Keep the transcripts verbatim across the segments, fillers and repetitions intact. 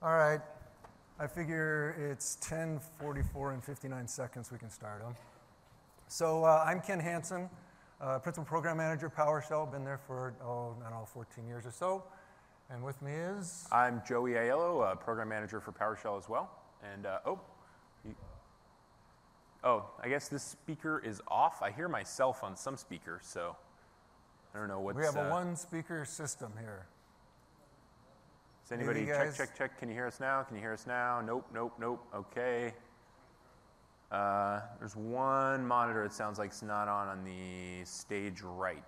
All right. I figure it's ten forty-four and fifty-nine seconds we can start them. So uh, I'm Ken Hansen, uh, Principal Program Manager, PowerShell. Been there for, oh, I don't know, fourteen years or so. And with me is? I'm Joey Aiello, uh, Program Manager for PowerShell as well. And, uh, oh, you, oh, I guess this speaker is off. I hear myself on some speakers, so I don't know what's... We have a uh, one-speaker system here. Is anybody, Maybe check, guys- check, check, can you hear us now? Can you hear us now? Nope, nope, nope, okay. Uh, there's one monitor it sounds like it's not on on the stage right.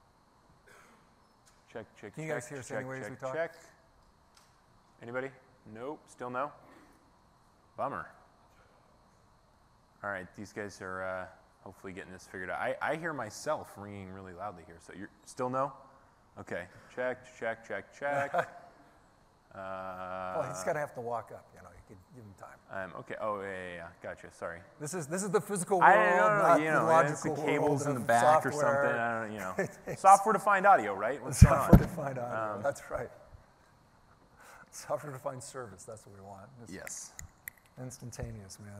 Check, check, Can you check, guys hear us check, anyways check, we talk? check. Anybody? Nope, still no? Bummer. All right, these guys are uh, hopefully getting this figured out. I, I hear myself ringing really loudly here, so you're still no? Okay, check, check, check, check. uh, Well, he's going to have to walk up, you know, you could give him time. Um, okay, oh, yeah, yeah, yeah, gotcha, sorry. This is this is the physical world, I don't know, not you the know, logical it's the world cables in of the back or software. something, I don't know, you know. Software-defined audio, right? What's going on? Software-defined audio, Um, that's right. Software-defined service, that's what we want. Just Yes. instantaneous, man.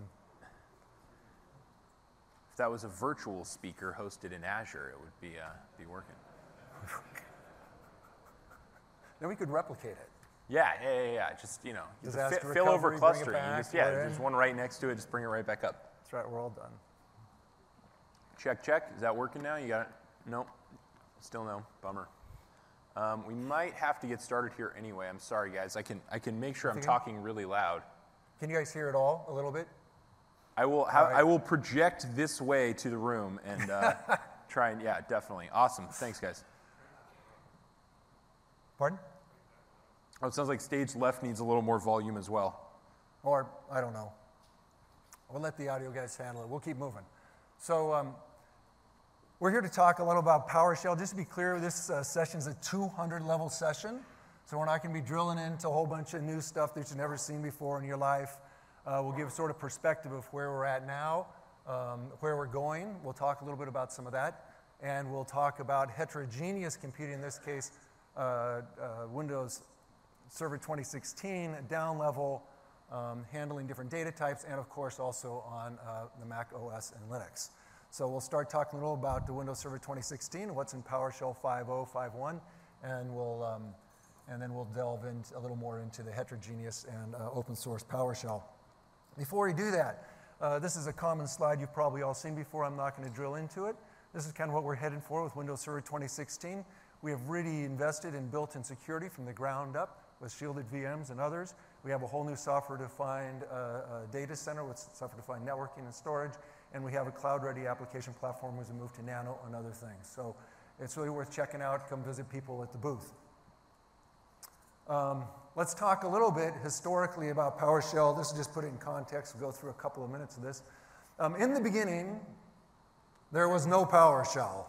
If that was a virtual speaker hosted in Azure, it would be, uh, be working. Then we could replicate it. Yeah, yeah, yeah, yeah. Just, you know, the Disaster fi- fill over recovery, bring it clustering. You back, just, yeah, put it there's in. one right next to it, just bring it right back up. That's right, we're all done. Check, check. Is that working now? You got it? Nope. Still no. Bummer. Um, we might have to get started here anyway. I'm sorry, guys. I can I can make sure I'm Think- talking really loud. Can you guys hear it all a little bit? I will have, right. I will project this way to the room and uh, try and, yeah, definitely. Awesome. Thanks, guys. Pardon? Oh, it sounds like stage left needs a little more volume as well. Or, I don't know. We'll let the audio guys handle it. We'll keep moving. So, um, we're here to talk a little about PowerShell. Just to be clear, this uh, session is a two hundred level session. So we're not going to be drilling into a whole bunch of new stuff that you've never seen before in your life. Uh, we'll give sort of perspective of where we're at now, um, where we're going. We'll talk a little bit about some of that. And we'll talk about heterogeneous computing, in this case, uh, uh, Windows Server twenty sixteen, down level, um, handling different data types, and of course also on uh, the Mac O S and Linux. So we'll start talking a little about the Windows Server twenty sixteen, what's in PowerShell five point oh, five point one, and we'll um, and then we'll delve in a little more into the heterogeneous and uh, open source PowerShell. Before we do that, uh, this is a common slide you've probably all seen before. I'm not going to drill into it. This is kind of what we're headed for with Windows Server twenty sixteen. We have really invested in built-in security from the ground up with shielded V Ms and others. We have a whole new software-defined uh, uh, data center with software-defined networking and storage, and we have a cloud-ready application platform as we move to Nano and other things. So it's really worth checking out. Come visit people at the booth. Um, let's talk a little bit historically about PowerShell. This is just put it in context. We'll go through a couple of minutes of this. Um, in the beginning, there was no PowerShell.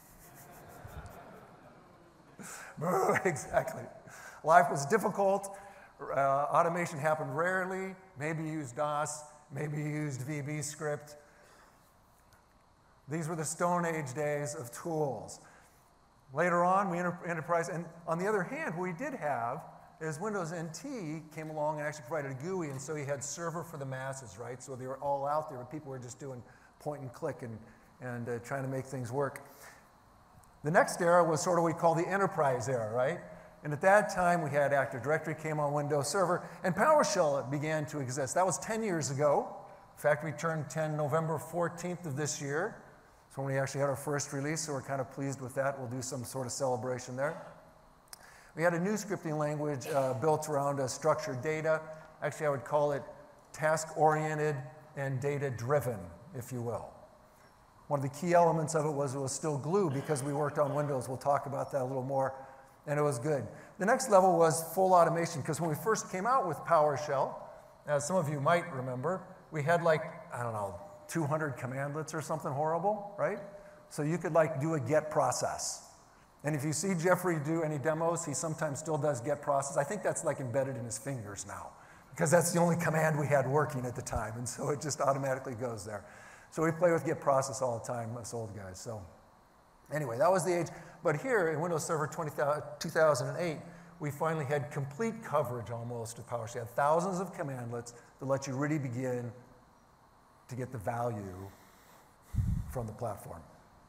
Exactly. Life was difficult. Uh, automation happened rarely. Maybe you used DOS. Maybe you used V B script. These were the Stone Age days of tools. Later on, we enter enterprise, and on the other hand, what we did have is Windows N T came along and actually provided a G U I, and so you had server for the masses, right? So they were all out there, but people were just doing point and click and, and uh, trying to make things work. The next era was sort of what we call the enterprise era, right? And at that time, we had Active Directory came on Windows Server, and PowerShell began to exist. That was ten years ago. In fact, we turned ten November fourteenth of this year. So when we actually had our first release, so we're kind of pleased with that. We'll do some sort of celebration there. We had a new scripting language uh, built around uh, structured data. Actually, I would call it task-oriented and data-driven, if you will. One of the key elements of it was it was still glue because we worked on Windows. We'll talk about that a little more, and it was good. The next level was full automation, because when we first came out with PowerShell, as some of you might remember, we had like, I don't know, two hundred commandlets or something horrible, right? So you could like do a get process. And if you see Jeffrey do any demos, he sometimes still does get process. I think that's like embedded in his fingers now, because that's the only command we had working at the time, and so it just automatically goes there. So we play with get process all the time, us old guys. So anyway, that was the age. But here in Windows Server two thousand eight, we finally had complete coverage almost of PowerShell. We had thousands of commandlets to let you really begin to get the value from the platform.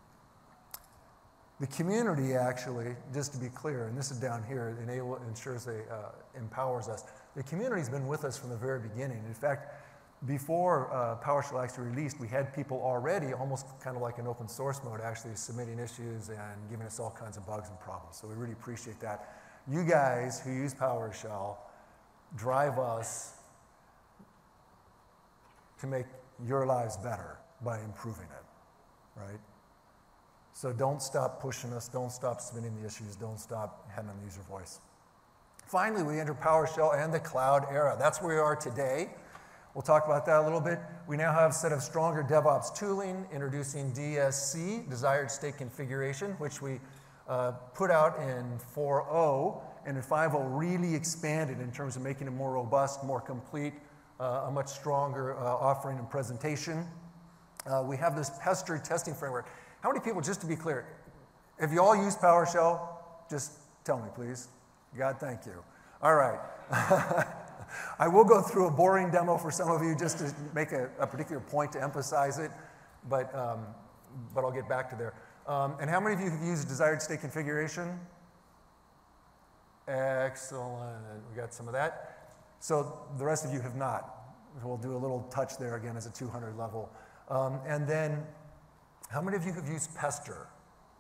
The community actually, just to be clear, and this is down here, enable, ensures they uh, empowers us. The community's been with us from the very beginning. In fact, before uh, PowerShell actually released, we had people already, almost kind of like in open source mode, actually submitting issues and giving us all kinds of bugs and problems. So we really appreciate that. You guys who use PowerShell drive us to make your lives better by improving it, right? So don't stop pushing us, don't stop submitting the issues, don't stop having them use your voice. Finally, we enter PowerShell and the cloud era. That's where we are today. We'll talk about that a little bit. We now have a set of stronger DevOps tooling, introducing D S C, Desired State Configuration, which we uh, put out in four point oh, and in five point oh really expanded in terms of making it more robust, more complete, uh, a much stronger uh, offering and presentation. Uh, we have this pester testing framework. How many people, just to be clear, if you all use PowerShell, just tell me, please. God, thank you. All right. I will go through a boring demo for some of you just to make a, a particular point to emphasize it, but, um, but I'll get back to there. Um, and how many of you have used desired state configuration? Excellent. We got some of that. So the rest of you have not. We'll do a little touch there again as a two hundred level. Um, and then, how many of you have used Pester?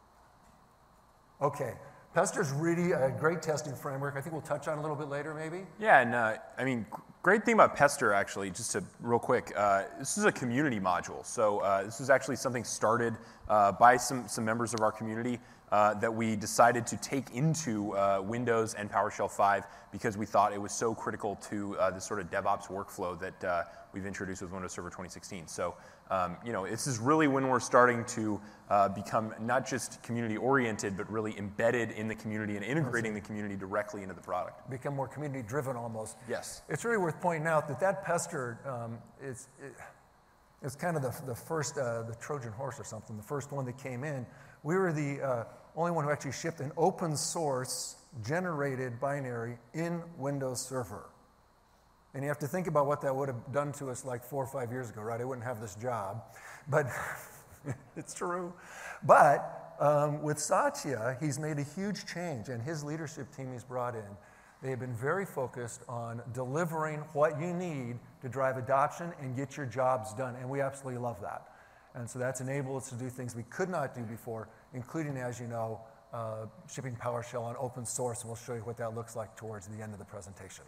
Okay. Pester is really a great testing framework. I think we'll touch on it a little bit later, maybe. Yeah, and uh, I mean, great thing about Pester, actually, just to real quick, uh, this is a community module. So uh, this is actually something started uh, by some, some members of our community uh, that we decided to take into uh, Windows and PowerShell five because we thought it was so critical to uh, this sort of DevOps workflow that uh, we've introduced with Windows Server twenty sixteen. So, um, you know, this is really when we're starting to uh, become not just community-oriented, but really embedded in the community and integrating the community directly into the product. Become more community-driven almost. Yes. It's really worth pointing out that that Pester um, is it, it's kind of the, the first, uh, the Trojan horse or something, the first one that came in. We were the uh, only one who actually shipped an open source generated binary in Windows Server. And you have to think about what that would have done to us like four or five years ago, right? I wouldn't have this job, but it's true. But um, with Satya, he's made a huge change, and his leadership team he's brought in, they have been very focused on delivering what you need to drive adoption and get your jobs done, and we absolutely love that. And so that's enabled us to do things we could not do before, including, as you know, uh, shipping PowerShell on open source, and we'll show you what that looks like towards the end of the presentation.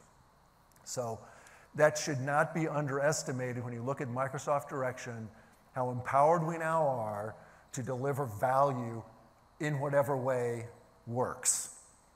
So that should not be underestimated when you look at Microsoft direction, how empowered we now are to deliver value in whatever way works.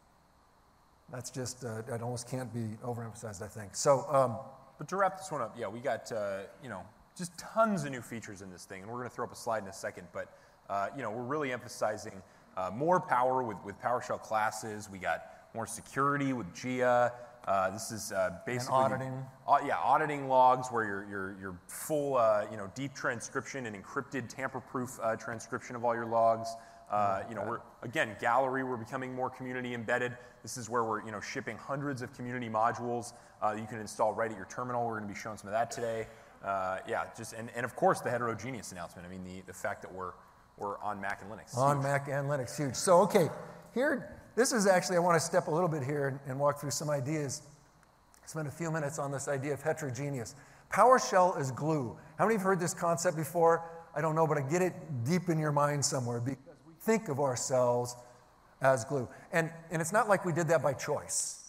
That's just, uh, that almost can't be overemphasized, I think. So, um, but to wrap this one up, yeah, we got, uh, you know, just tons of new features in this thing, and we're going to throw up a slide in a second, but, uh, you know, we're really emphasizing uh, more power with, with PowerShell classes. We got more security with G I A. Uh, this is uh, basically and auditing. Uh, yeah, auditing logs where your your your full uh, you know deep transcription and encrypted tamper-proof uh, transcription of all your logs. Uh, you know, we're again gallery. We're becoming more community embedded. This is where we're you know shipping hundreds of community modules uh, that you can install right at your terminal. We're going to be showing some of that today. Uh, yeah, just and, and of course the heterogeneous announcement. I mean the the fact that we're we're on Mac and Linux. On huge. Mac and Linux, huge. So okay, here. This is actually, I want to step a little bit here and, and walk through some ideas. Spend a few minutes on this idea of heterogeneous. PowerShell is glue. How many have heard this concept before? I don't know, but I get it deep in your mind somewhere because we think of ourselves as glue. And, and it's not like we did that by choice,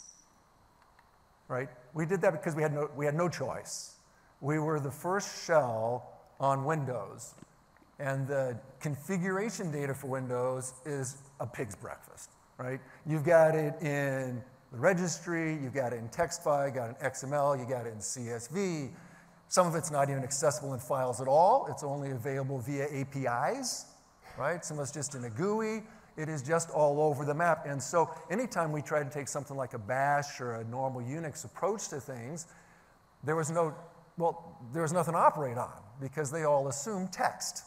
right? We did that because we had no, we had no choice. We were the first shell on Windows, and the configuration data for Windows is a pig's breakfast. Right? You've got it in the registry, you've got it in text file, you got it in X M L, you got it in C S V. Some of it's not even accessible in files at all. It's only available via A P Is, right? Some of it's just in a G U I. It is just all over the map. And so anytime we try to take something like a bash or a normal Unix approach to things, there was no, well, there was nothing to operate on because they all assume text.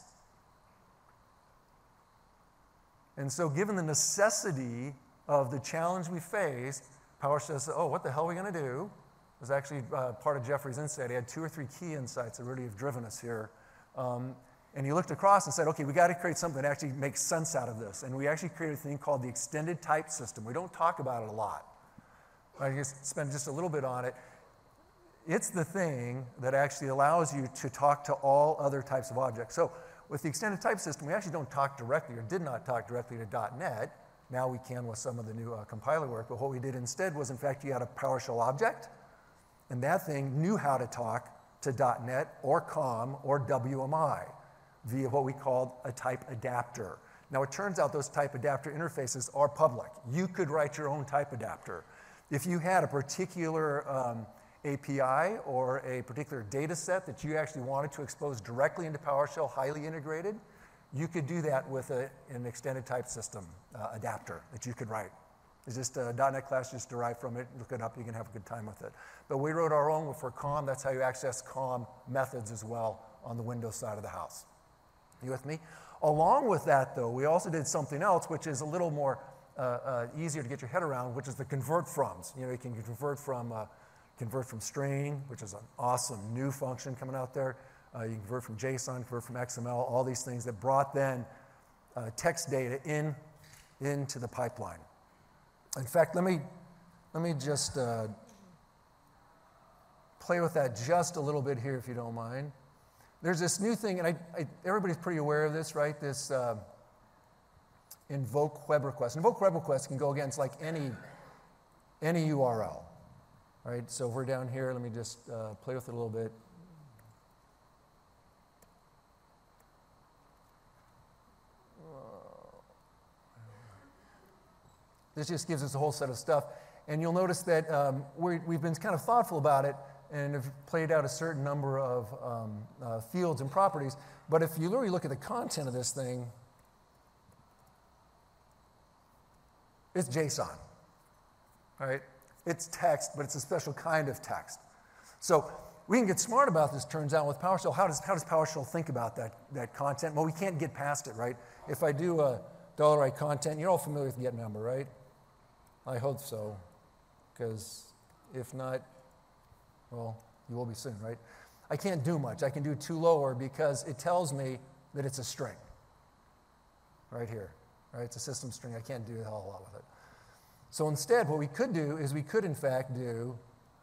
And so given the necessity of the challenge we faced, PowerShell said, oh, what the hell are we going to do? It was actually uh, part of Jeffrey's insight. He had two or three key insights that really have driven us here. Um, and he looked across and said, okay, we got to create something that actually makes sense out of this. And we actually created a thing called the extended type system. We don't talk about it a lot. I just spend just a little bit on it. It's the thing that actually allows you to talk to all other types of objects. So with the extended type system, we actually don't talk directly or did not talk directly to .NET. Now we can with some of the new uh, compiler work. But what we did instead was, in fact, you had a PowerShell object, and that thing knew how to talk to .NET or COM or W M I via what we called a type adapter. Now it turns out those type adapter interfaces are public. You could write your own type adapter. If you had a particular um, A P I or a particular data set that you actually wanted to expose directly into PowerShell, highly integrated, you could do that with a, an extended type system uh, adapter that you could write. It's just a .NET class just derived from it. Look it up, you can have a good time with it. But we wrote our own for COM. That's how you access COM methods as well on the Windows side of the house. You with me? Along with that, though, we also did something else, which is a little more uh, uh, easier to get your head around, which is the convert froms. You know, you can convert from uh, convert from string, which is an awesome new function coming out there. Uh, you can convert from JSON, convert from X M L, all these things that brought then uh, text data in into the pipeline. In fact, let me let me just uh, play with that just a little bit here, if you don't mind. There's this new thing, and I, I, everybody's pretty aware of this, right? This uh, invoke web request. Invoke web request can go against like any any U R L, right? So if we're down here, let me just uh, play with it a little bit. This just gives us a whole set of stuff. And you'll notice that um, we, we've been kind of thoughtful about it and have played out a certain number of um, uh, fields and properties. But if you really look at the content of this thing, it's JSON, right? It's text, but it's a special kind of text. So we can get smart about this, turns out, with PowerShell. How does, how does PowerShell think about that, that content? Well, we can't get past it, right? If I do a $i content, you're all familiar with getMember, right? I hope so, because if not, well, you will be soon, right? I can't do much. I can do to lower because it tells me that it's a string right here, right? It's a system string. I can't do a whole lot with it. So instead, what we could do is we could, in fact, do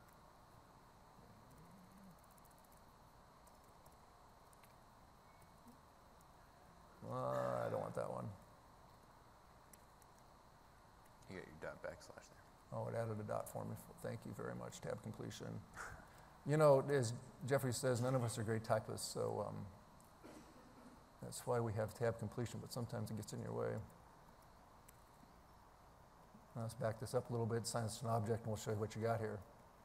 uh, I don't want that one. You got your dot backslash there. Oh, it added a dot for me. Thank you very much, tab completion. You know, as Jeffrey says, none of us are great typists, so um, that's why we have tab completion, but sometimes it gets in your way. Now let's back this up a little bit, assign this to an object, and we'll show you what you got here.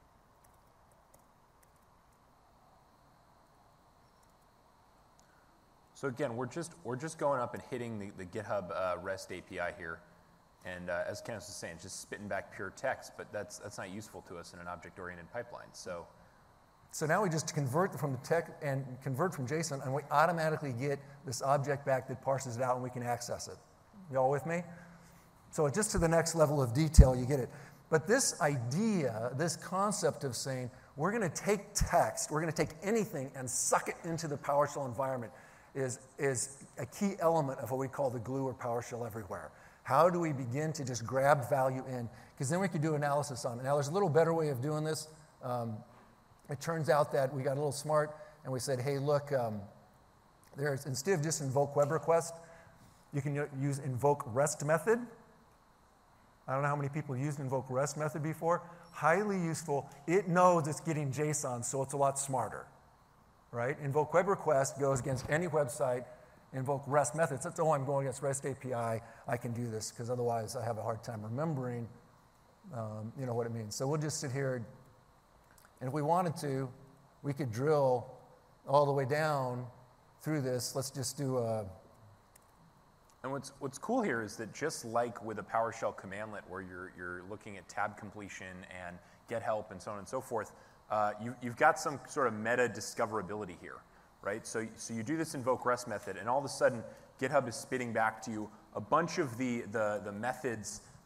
So again, we're just, we're just going up and hitting the, the GitHub uh, REST A P I here. And uh, as Kenneth was saying, it's just spitting back pure text, but that's, that's not useful to us in an object-oriented pipeline. So, so now we just convert from the text and convert from JSON, and we automatically get this object back that parses it out, and we can access it. You all with me? So just to the next level of detail, you get it. But this idea, this concept of saying, we're going to take text, we're going to take anything and suck it into the PowerShell environment is, is a key element of what we call the glue or PowerShell everywhere. How do we begin to just grab value in? Because then we could do analysis on it. Now, there's a little better way of doing this. Um, it turns out that we got a little smart, and we said, hey, look, um, there's, instead of just invoke web request, you can use invoke REST method. I don't know how many people used invoke REST method before. Highly useful. It knows it's getting JSON, so it's a lot smarter, right? Invoke web request goes against any website. Invoke REST methods. That's, oh, I'm going against REST A P I. I can do this, because otherwise I have a hard time remembering um, you know, what it means. So we'll just sit here, and if we wanted to, we could drill all the way down through this. Let's just do a... And what's, what's cool here is that just like with a PowerShell commandlet where you're, you're looking at tab completion and get help and so on and so forth, uh, you, you've got some sort of meta discoverability here. Right? So, so you do this invoke REST method, and all of a sudden, GitHub is spitting back to you a bunch of the, the, the methods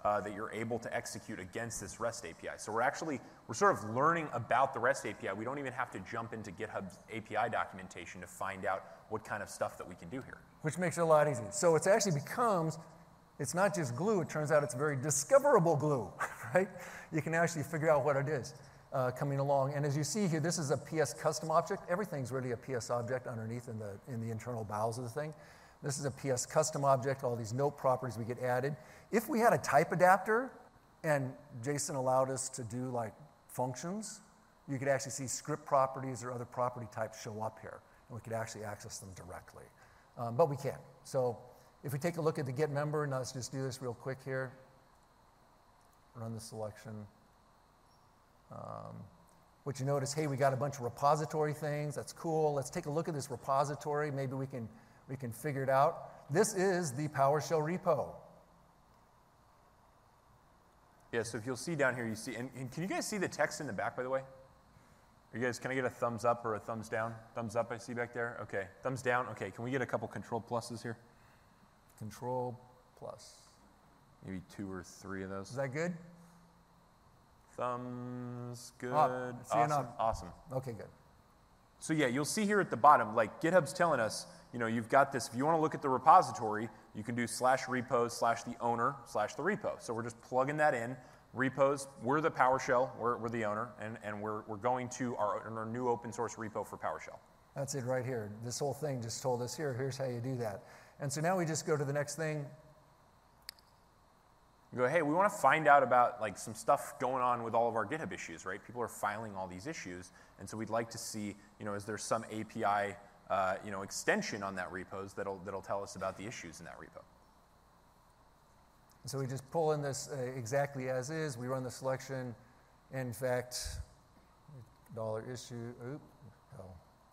uh, that you're able to execute against this REST A P I. So we're actually, we're sort of learning about the REST A P I. We don't even have to jump into GitHub's A P I documentation to find out what kind of stuff that we can do here. Which makes it a lot easier. So it actually becomes, it's not just glue, it turns out it's very discoverable glue, right? You can actually figure out what it is uh, coming along. And as you see here, this is a P S custom object. Everything's really a P S object underneath in the, in the internal bowels of the thing. This is a P S custom object, all these note properties we get added. If we had a type adapter and JSON allowed us to do like functions, you could actually see script properties or other property types show up here, and we could actually access them directly. Um, but we can't. So if we take a look at the get member, now let's just do this real quick here. Run the selection. Um, what you notice, hey, we got a bunch of repository things. That's cool. Let's take a look at this repository. Maybe we can, we can figure it out. This is the PowerShell repo. Yeah, so if you'll see down here, you see, and, and can you guys see the text in the back, by the way? Are you guys, can I get a thumbs up or a thumbs down? Thumbs up I see back there? Okay, thumbs down. Okay, can we get a couple control pluses here? Control plus. Maybe two or three of those. Is that good? Thumbs, good. Up. See Awesome, enough. awesome. Okay, good. So yeah, you'll see here at the bottom, like GitHub's telling us, you know, you've got this, if you want to look at the repository, you can do slash repos slash the owner slash the repo. So we're just plugging that in. Repos, we're the PowerShell, we're, we're the owner, and, and we're, we're going to our, our new open source repo for PowerShell. That's it right here. This whole thing just told us here, here's how you do that. And so now we just go to the next thing. You go, hey, we want to find out about like some stuff going on with all of our GitHub issues, right? People are filing all these issues, and so we'd like to see, you know, is there some A P I, uh, you know, extension on that repos that'll that'll tell us about the issues in that repo. So we just pull in this uh, exactly as is. We run the selection. In fact, dollar issue. Oop. Oh.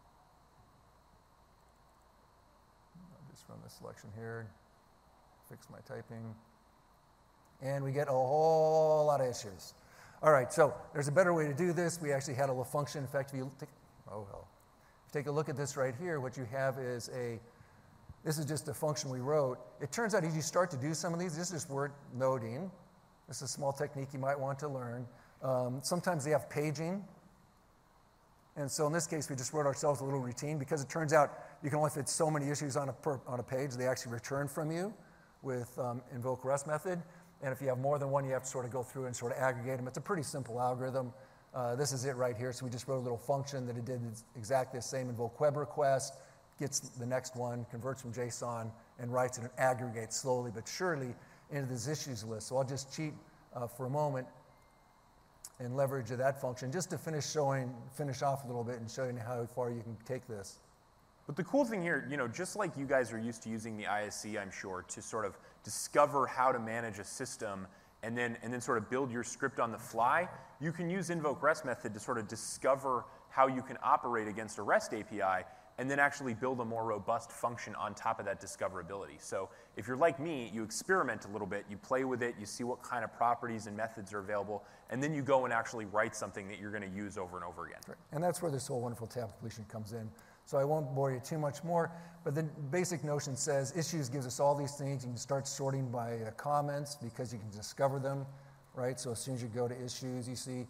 I'll just run the selection here. Fix my typing. And we get a whole lot of issues. All right, so there's a better way to do this. We actually had a little function. In fact, if you take, oh well, if you take a look at this right here, what you have is a, this is just a function we wrote. It turns out as you start to do some of these, this is word noting. This is a small technique you might want to learn. Um, sometimes they have paging. And so in this case, we just wrote ourselves a little routine because it turns out you can only fit so many issues on a, per, on a page. They actually return from you with um, invoke REST method. And if you have more than one, you have to sort of go through and sort of aggregate them. It's a pretty simple algorithm. Uh, this is it right here. So we just wrote a little function that it did exactly the same, invoke web request, gets the next one, converts from JSON, and writes it and aggregates slowly but surely into this issues list. So I'll just cheat uh, for a moment and leverage that function just to finish showing, finish off a little bit and show you how far you can take this. But the cool thing here, you know, just like you guys are used to using the I S C, I'm sure, to sort of discover how to manage a system and then, and then sort of build your script on the fly, you can use invoke REST method to sort of discover how you can operate against a REST A P I and then actually build a more robust function on top of that discoverability. So if you're like me, you experiment a little bit, you play with it, you see what kind of properties and methods are available, and then you go and actually write something that you're going to use over and over again. Right. And that's where this whole wonderful tab completion comes in. So I won't bore you too much more, but the basic notion says issues gives us all these things. You can start sorting by uh, comments because you can discover them, right? So as soon as you go to issues, you see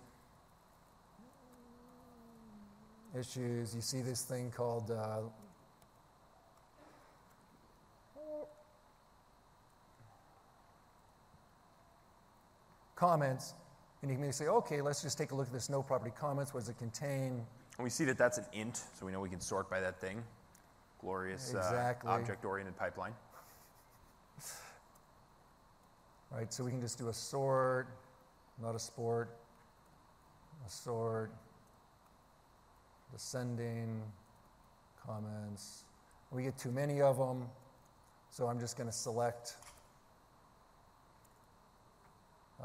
issues, you see this thing called uh, comments, and you can say, okay, let's just take a look at this no property comments. What does it contain? And we see that that's an int, so we know we can sort by that thing. Glorious exactly. uh, object-oriented pipeline. Right, so we can just do a sort, not a sport, a sort, descending, comments. We get too many of them, so I'm just going to select uh,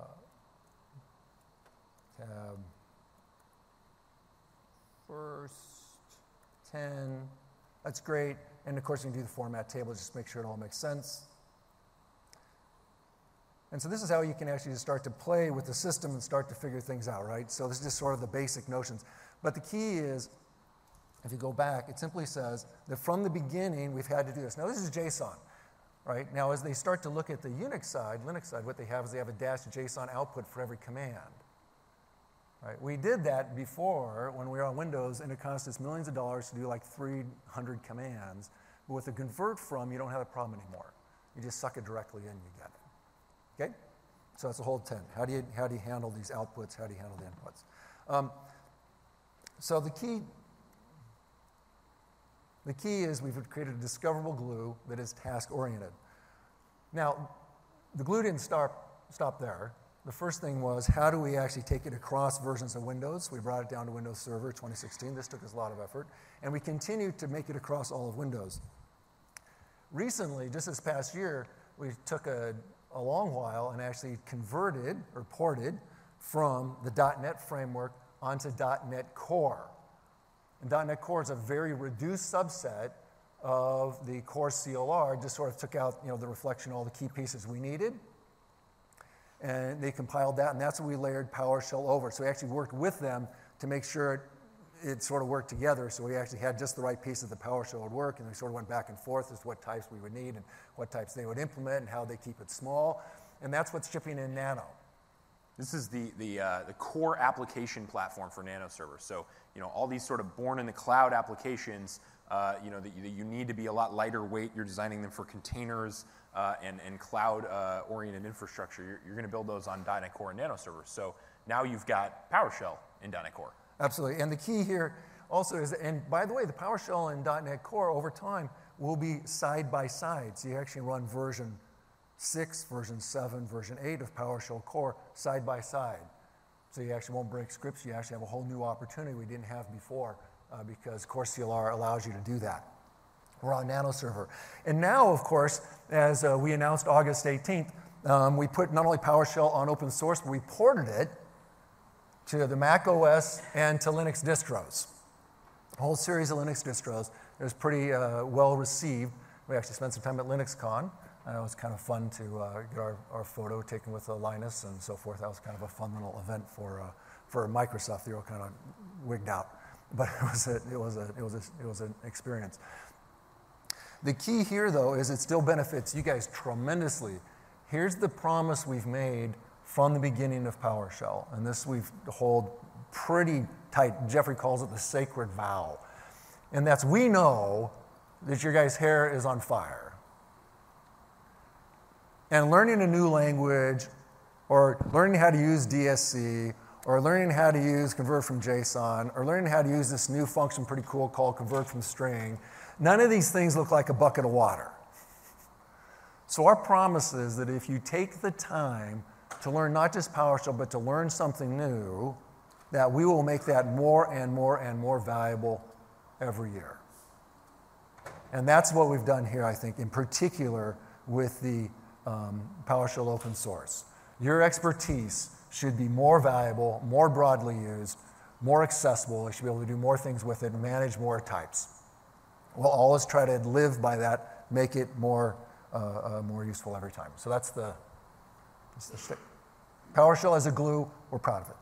tab first, ten. That's great. And of course, you can do the format table, just make sure it all makes sense. And so this is how you can actually start to play with the system and start to figure things out, right? So this is just sort of the basic notions. But the key is, if you go back, it simply says that from the beginning, we've had to do this. Now, this is JSON. right? Now, as they start to look at the Unix side, Linux side, what they have is they have a dash JSON output for every command. Right? We did that before when we were on Windows, and it cost us millions of dollars to do like three hundred commands. But with the convert from, you don't have a problem anymore. You just suck it directly in, you get it. Okay? So that's the whole ten. How do you, how do you handle these outputs? How do you handle the inputs? Um, so the key, the key is we've created a discoverable glue that is task-oriented. Now, the glue didn't stop, stop there. The first thing was, how do we actually take it across versions of Windows? We brought it down to Windows Server twenty sixteen. This took us a lot of effort. And we continued to make it across all of Windows. Recently, just this past year, we took a, a long while and actually converted or ported from the dot net framework onto dot net Core. And dot net Core is a very reduced subset of the Core C L R, just sort of took out, you know, the reflection, all the key pieces we needed. And they compiled that, and that's what we layered PowerShell over. So we actually worked with them to make sure it, it sort of worked together. So we actually had just the right pieces that PowerShell would work, and we sort of went back and forth as to what types we would need and what types they would implement and how they keep it small. And that's what's shipping in Nano. This is the, the, uh, the core application platform for Nano Server. So, you know, all these sort of born in the cloud applications, uh, you know, that you, that you need to be a lot lighter weight. You're designing them for containers uh, and, and cloud-oriented uh, infrastructure. You're, you're going to build those on dot net Core and Nano Server. So now you've got PowerShell in dot net Core. Absolutely. And the key here also is, and by the way, the PowerShell and dot net Core over time will be side by side. So you actually run version six, version seven, version eight of PowerShell Core side by side. So you actually won't break scripts. You actually have a whole new opportunity we didn't have before uh, because Core C L R allows you to do that. We're on Nano Server. And now, of course, as uh, we announced August eighteenth, um, we put not only PowerShell on open source, but we ported it to the Mac O S and to Linux distros. A whole series of Linux distros. It was pretty uh, well received. We actually spent some time at LinuxCon. Uh, it was kind of fun to uh, get our, our photo taken with uh, Linus and so forth. That was kind of a fun little event for, uh, for Microsoft. They were kind of wigged out. But it was, a, it, was a, it, was a, it was an experience. The key here, though, is it still benefits you guys tremendously. Here's the promise we've made from the beginning of PowerShell, and this we hold pretty tight. Jeffrey calls it the sacred vow, and that's we know that your guys' hair is on fire. And learning a new language, or learning how to use D S C, or learning how to use convert from JSON, or learning how to use this new function pretty cool called convert from string, none of these things look like a bucket of water. So our promise is that if you take the time to learn not just PowerShell, but to learn something new, that we will make that more and more and more valuable every year. And that's what we've done here, I think, in particular with the um, PowerShell open source. Your expertise should be more valuable, more broadly used, more accessible. You should be able to do more things with it and manage more types. We'll always try to live by that, make it more, uh, uh, more useful every time. So that's the, that's the stick. PowerShell as a glue, we're proud of it.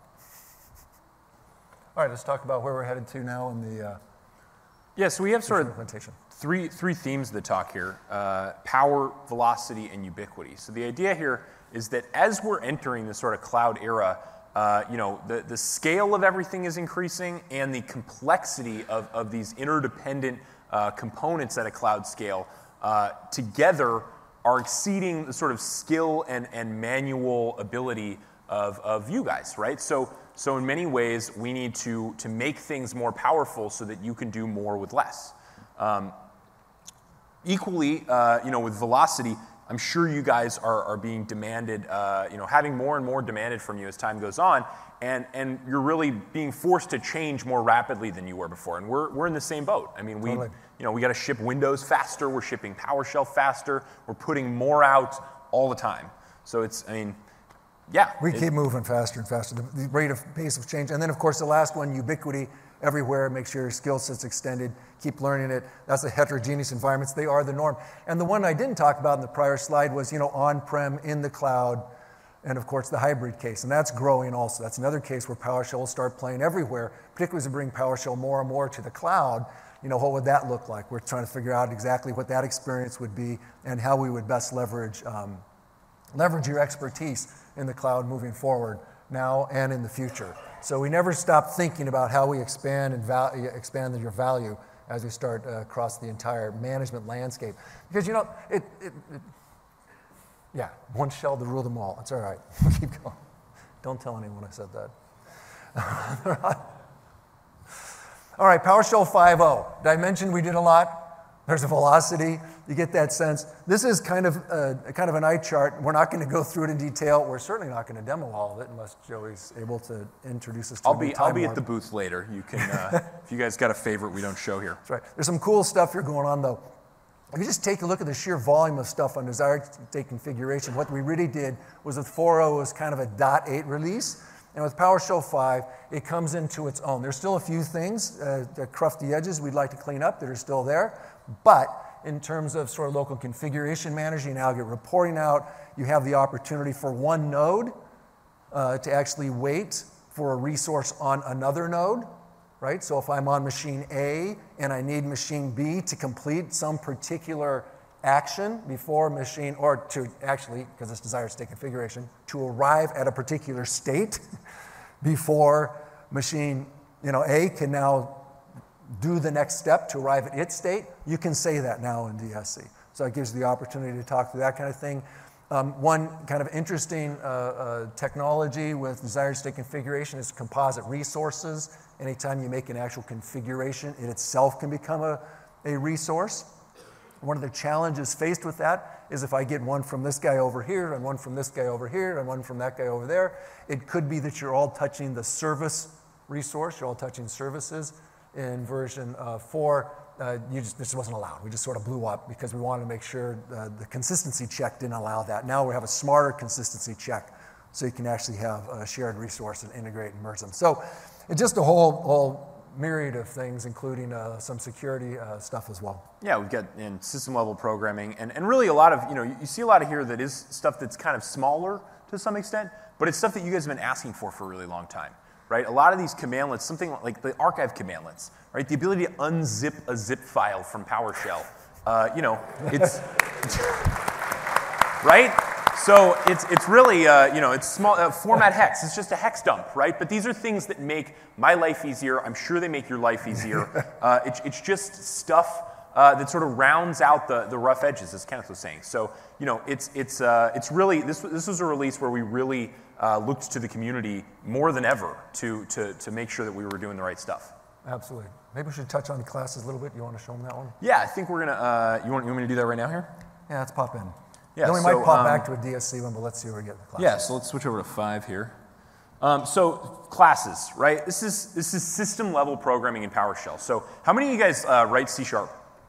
All right, let's talk about where we're headed to now in the uh, yeah, so we have sort of implementation. Three, three themes of the talk here, uh, power, velocity, and ubiquity. So the idea here is that as we're entering this sort of cloud era, uh, you know, the, the scale of everything is increasing and the complexity of, of these interdependent uh, components at a cloud scale uh, together are exceeding the sort of skill and, and manual ability of, of you guys, right? So, so in many ways, we need to, to make things more powerful so that you can do more with less. Um, equally, uh, you know, with velocity, I'm sure you guys are, are being demanded, uh, you know, having more and more demanded from you as time goes on, and, and you're really being forced to change more rapidly than you were before. And we're, we're in the same boat. I mean, we, totally. you know, we got to ship Windows faster, we're shipping PowerShell faster, we're putting more out all the time. So it's, I mean, yeah. We it, keep moving faster and faster, the, the rate of pace of change. And then, of course, the last one, ubiquity. Everywhere, make sure your skill set's extended, keep learning it. That's the heterogeneous environments. They are the norm. And the one I didn't talk about in the prior slide was, you know, on-prem, in the cloud, and of course the hybrid case. And that's growing also. That's another case where PowerShell will start playing everywhere, particularly as we bring PowerShell more and more to the cloud. you know, what would that look like? We're trying to figure out exactly what that experience would be and how we would best leverage, um, leverage your expertise in the cloud moving forward now and in the future. So we never stop thinking about how we expand and val- expand your value as we start uh, across the entire management landscape. Because, you know, it, it, it yeah, one shell to rule them all. It's all right. Keep going. Don't tell anyone I said that. All right, PowerShell five point oh. Did I mention we did a lot? There's a velocity. You get that sense. This is kind of a, kind of an eye chart. We're not going to go through it in detail. We're certainly not going to demo all of it unless Joey's able to introduce us to I'll a be new I'll be timeline. at the booth later. You can uh, if you guys got a favorite we don't show here. That's right. There's some cool stuff here going on though. If you just take a look at the sheer volume of stuff on desired state configuration, what we really did was with four point oh was kind of a dot eight release. And with PowerShell five, it comes into its own. There's still a few things uh, that cruft the edges we'd like to clean up that are still there. But in terms of sort of local configuration manager, you now get reporting out. You have the opportunity for one node uh, to actually wait for a resource on another node, right? So if I'm on machine A and I need machine B to complete some particular action before machine, or to actually, because it's desired state configuration, to arrive at a particular state before machine, you know, A can now do the next step to arrive at its state, you can say that now in D S C. So it gives you the opportunity to talk through that kind of thing. Um, one kind of interesting uh, uh, technology with desired state configuration is composite resources. Anytime you make an actual configuration, it itself can become a, a resource. One of the challenges faced with that is if I get one from this guy over here and one from this guy over here and one from that guy over there, it could be that you're all touching the service resource, you're all touching services. In version uh, four, uh, you just, this wasn't allowed. We just sort of blew up because we wanted to make sure uh, the consistency check didn't allow that. Now we have a smarter consistency check so you can actually have a shared resource and integrate and merge them. So it's just a whole, whole myriad of things, including uh, some security uh, stuff as well. Yeah, we've got in system level programming, and, and really a lot of, you know, you, you see a lot of here that is stuff that's kind of smaller to some extent, but it's stuff that you guys have been asking for for a really long time, right? A lot of these commandlets, something like the archive commandlets, right? The ability to unzip a zip file from PowerShell, uh, you know, it's, right? So it's, it's really, uh, you know, it's small, uh, format hex. It's just a hex dump, right? But these are things that make my life easier. I'm sure they make your life easier. Uh, it, it's just stuff uh, that sort of rounds out the, the rough edges, as Kenneth was saying. So, you know, it's, it's, uh, it's really, this, this was a release where we really uh, looked to the community more than ever to, to, to make sure that we were doing the right stuff. Absolutely. Maybe we should touch on the classes a little bit. You want to show them that one? Yeah, I think we're going to, uh, you, want, you want me to do that right now here? Yeah, let's pop in. Yeah, then we so, might pop um, back to a D S C one, but let's see where we get the class. Yeah, so let's switch over to five here. Um, so classes, right? This is this is system level programming in PowerShell. So how many of you guys uh, write C Sharp?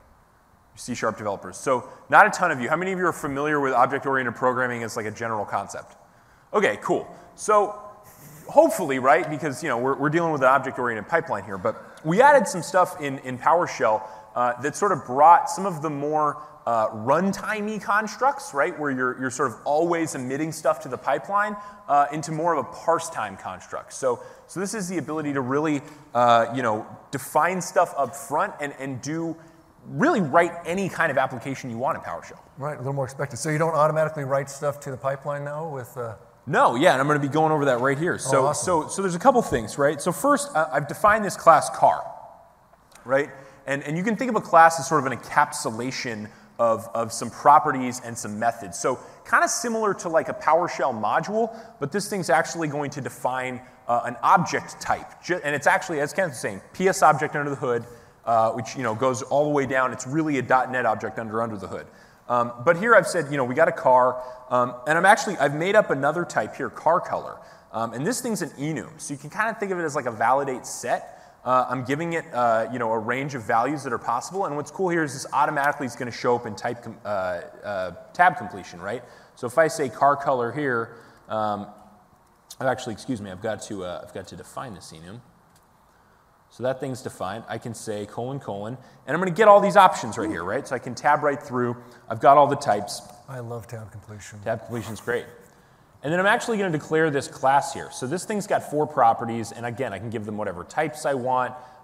C Sharp developers. So not a ton of you. How many of you are familiar with object-oriented programming as like a general concept? Okay, cool. So hopefully, right? Because you know we're we're dealing with an object-oriented pipeline here, but we added some stuff in in PowerShell uh, that sort of brought some of the more Uh, runtime-y constructs, right, where you're, you're sort of always emitting stuff to the pipeline uh, into more of a parse time construct. So, so this is the ability to really, uh, you know, define stuff up front and, and do, really write any kind of application you want in PowerShell. Right, a little more expected. So you don't automatically write stuff to the pipeline now with... Uh... No, yeah, and I'm going to be going over that right here. So, oh, awesome. so, so there's a couple things, right? So first, uh, I've defined this class car, right? And, and you can think of a class as sort of an encapsulation Of, of some properties and some methods. So kind of similar to like a PowerShell module, but this thing's actually going to define uh, an object type. And it's actually, as Kenneth was saying, P S object under the hood, uh, which you know goes all the way down. It's really a .NET object under under the hood. Um, but here I've said, you know, we got a car, um, and I'm actually, I've made up another type here, car color. Um, and this thing's an enum. So you can kind of think of it as like a validate set. Uh, I'm giving it, uh, you know, a range of values that are possible, and what's cool here is this automatically is going to show up in type com uh, uh, tab completion, right? So if I say car color here, um, I've actually, excuse me, I've got to, uh, I've got to define this enum. So that thing's defined. I can say colon colon, and I'm going to get all these options right here, right? So I can tab right through. I've got all the types. I love tab completion. Tab completion's great. And then I'm actually going to declare this class here. So this thing's got four properties, and again, I can give them whatever types I want.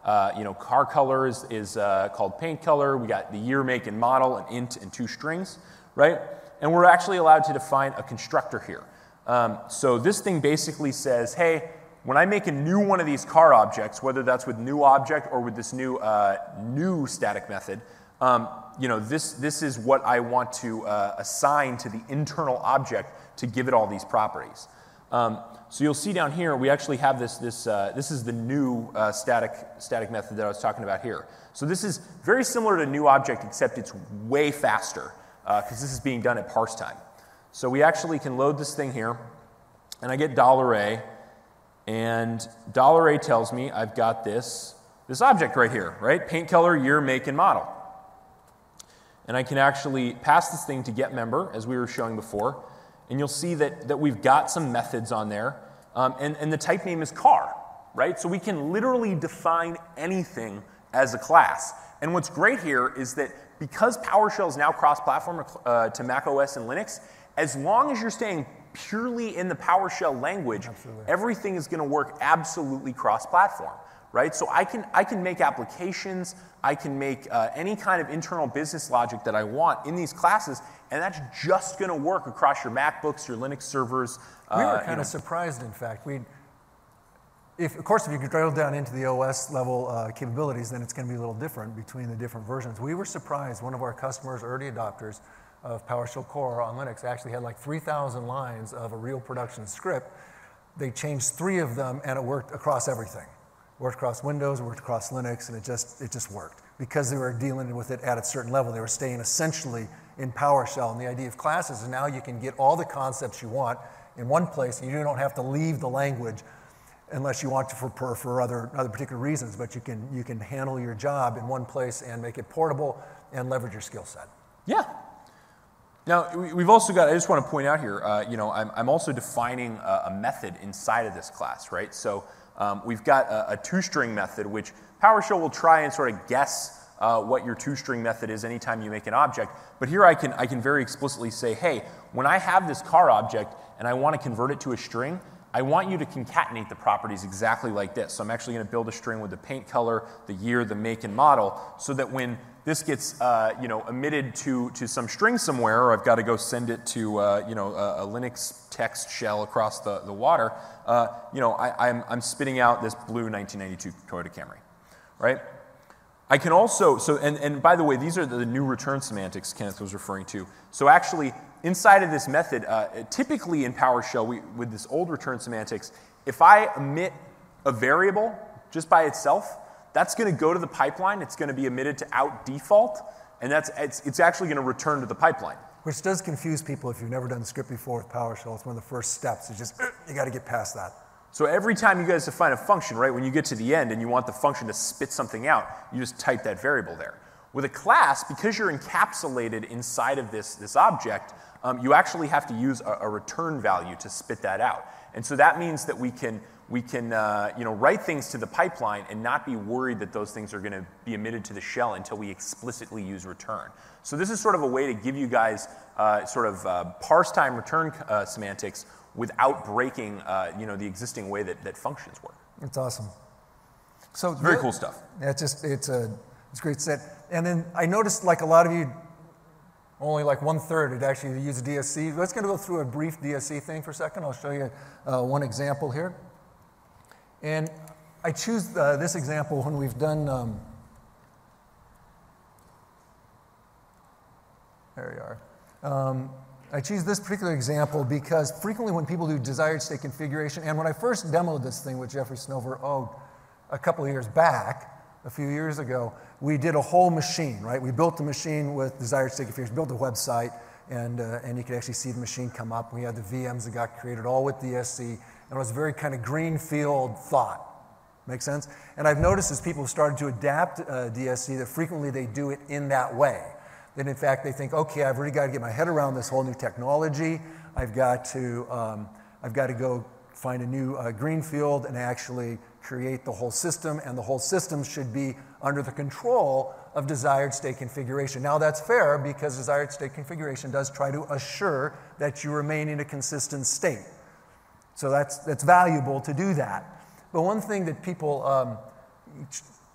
Uh, you know, car color is, is uh, called paint color. We got the year, make, and model, an int, and two strings, right? And we're actually allowed to define a constructor here. Um, so this thing basically says, hey, when I make a new one of these car objects, whether that's with new object or with this new uh, new static method, um, you know, this, this is what I want to uh, assign to the internal object to give it all these properties. Um, so you'll see down here, we actually have this, this, uh, this is the new uh, static, static method that I was talking about here. So this is very similar to new object, except it's way faster, because uh, this is being done at parse time. So we actually can load this thing here, and I get $A, and $A tells me I've got this, this object right here, right? Paint color, year, make, and model. And I can actually pass this thing to getMember, as we were showing before, and you'll see that, that we've got some methods on there, um, and, and the type name is car, right? So we can literally define anything as a class. And what's great here is that because PowerShell is now cross-platform uh, to macOS and Linux, as long as you're staying purely in the PowerShell language, absolutely, everything is going to work absolutely cross-platform, right? So I can, I can make applications, I can make uh, any kind of internal business logic that I want in these classes, and that's just going to work across your MacBooks, your Linux servers. Uh, we were kind you know. of surprised, in fact. We, if, of course, if you could drill down into the O S level uh, capabilities, then it's going to be a little different between the different versions. We were surprised. One of our customers, early adopters of PowerShell Core on Linux, actually had like three thousand lines of a real production script. They changed three of them, and it worked across everything. It worked across Windows, it worked across Linux, and it just, it just worked. Because they were dealing with it at a certain level, they were staying essentially in PowerShell. And the idea of classes is now you can get all the concepts you want in one place, and you don't have to leave the language unless you want to for, for other, other particular reasons, but you can, you can handle your job in one place and make it portable and leverage your skill set. Yeah. Now, we've also got, I just want to point out here, uh, you know, I'm, I'm also defining a, a method inside of this class, right? So um, we've got a, a two-string method, which PowerShell will try and sort of guess uh, what your two-string method is anytime you make an object. But here I can, I can very explicitly say, hey, when I have this car object and I want to convert it to a string, I want you to concatenate the properties exactly like this. So I'm actually going to build a string with the paint color, the year, the make, and model, so that when this gets uh, you know, emitted to, to some string somewhere, or I've got to go send it to uh, you know, a, a Linux text shell across the, the water, uh, you know, I, I'm, I'm spitting out this blue nineteen ninety-two Toyota Camry, right? I can also, so, and, and by the way, these are the new return semantics Kenneth was referring to. So actually, inside of this method, uh, typically in PowerShell, we, with this old return semantics, if I emit a variable just by itself, that's going to go to the pipeline. It's going to be emitted to out default, and that's, it's, it's actually going to return to the pipeline. Which does confuse people if you've never done script before with PowerShell. It's one of the first steps. It's just, you got to get past that. So every time you guys define a function, right, when you get to the end and you want the function to spit something out, you just type that variable there. With a class, because you're encapsulated inside of this, this object, um, you actually have to use a, a return value to spit that out. And so that means that we can, we can uh, you know, write things to the pipeline and not be worried that those things are going to be emitted to the shell until we explicitly use return. So this is sort of a way to give you guys uh, sort of uh, parse time return uh, semantics without breaking uh, you know, the existing way that, that functions work. It's awesome. So very cool stuff. Yeah, it's just, it's a, it's a great set. And then I noticed, like a lot of you, only like one third would actually use D S C. Let's going to go through a brief D S C thing for a second. I'll show you uh, one example here. And I choose uh, this example when we've done, um, there you are. Um, I choose this particular example because frequently when people do desired state configuration, and when I first demoed this thing with Jeffrey Snover, oh, a couple of years back, a few years ago, we did a whole machine, right? We built the machine with desired state configuration, built a website, and, uh, and you could actually see the machine come up. We had the V Ms that got created all with D S C, and it was a very kind of greenfield thought. Make sense? And I've noticed as people have started to adapt uh, D S C that frequently they do it in that way. That in fact they think, okay, I've really got to get my head around this whole new technology. I've got to, um, I've got to go find a new uh, greenfield and actually create the whole system, and the whole system should be under the control of desired state configuration. Now that's fair because desired state configuration does try to assure that you remain in a consistent state. So that's, that's valuable to do that. But one thing that people um,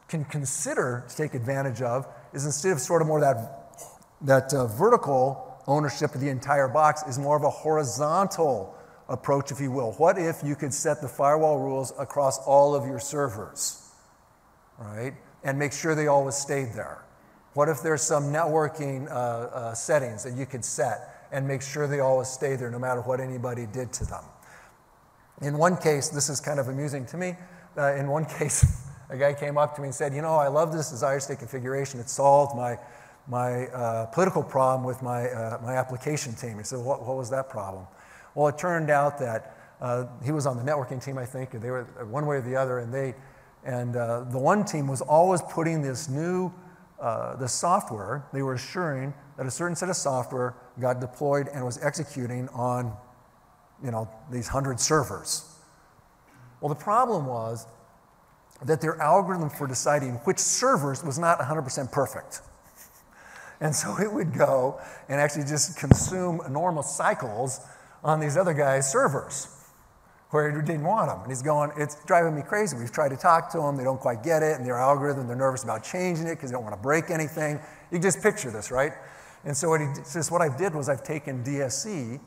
can consider to take advantage of is instead of sort of more that, that uh, vertical ownership of the entire box is more of a horizontal approach, if you will. What if you could set the firewall rules across all of your servers, right? And make sure they always stayed there. What if there's some networking uh, uh, settings that you could set and make sure they always stay there no matter what anybody did to them? In one case, this is kind of amusing to me, uh, in one case, a guy came up to me and said, you know, I love this desired state configuration. It solved my my uh, political problem with my, uh, my application team. He said, what, what was that problem? Well, it turned out that uh, he was on the networking team, I think, or they were one way or the other, and they, and uh, the one team was always putting this new, uh, the software, they were assuring that a certain set of software got deployed and was executing on, you know, these hundred servers. Well, the problem was that their algorithm for deciding which servers was not one hundred percent perfect. And so it would go and actually just consume enormous cycles on these other guys' servers where he didn't want them. And he's going, it's driving me crazy. We've tried to talk to them. They don't quite get it. And their algorithm, they're nervous about changing it because they don't want to break anything. You can just picture this, right? And so what, he, just what I did was I've taken D S C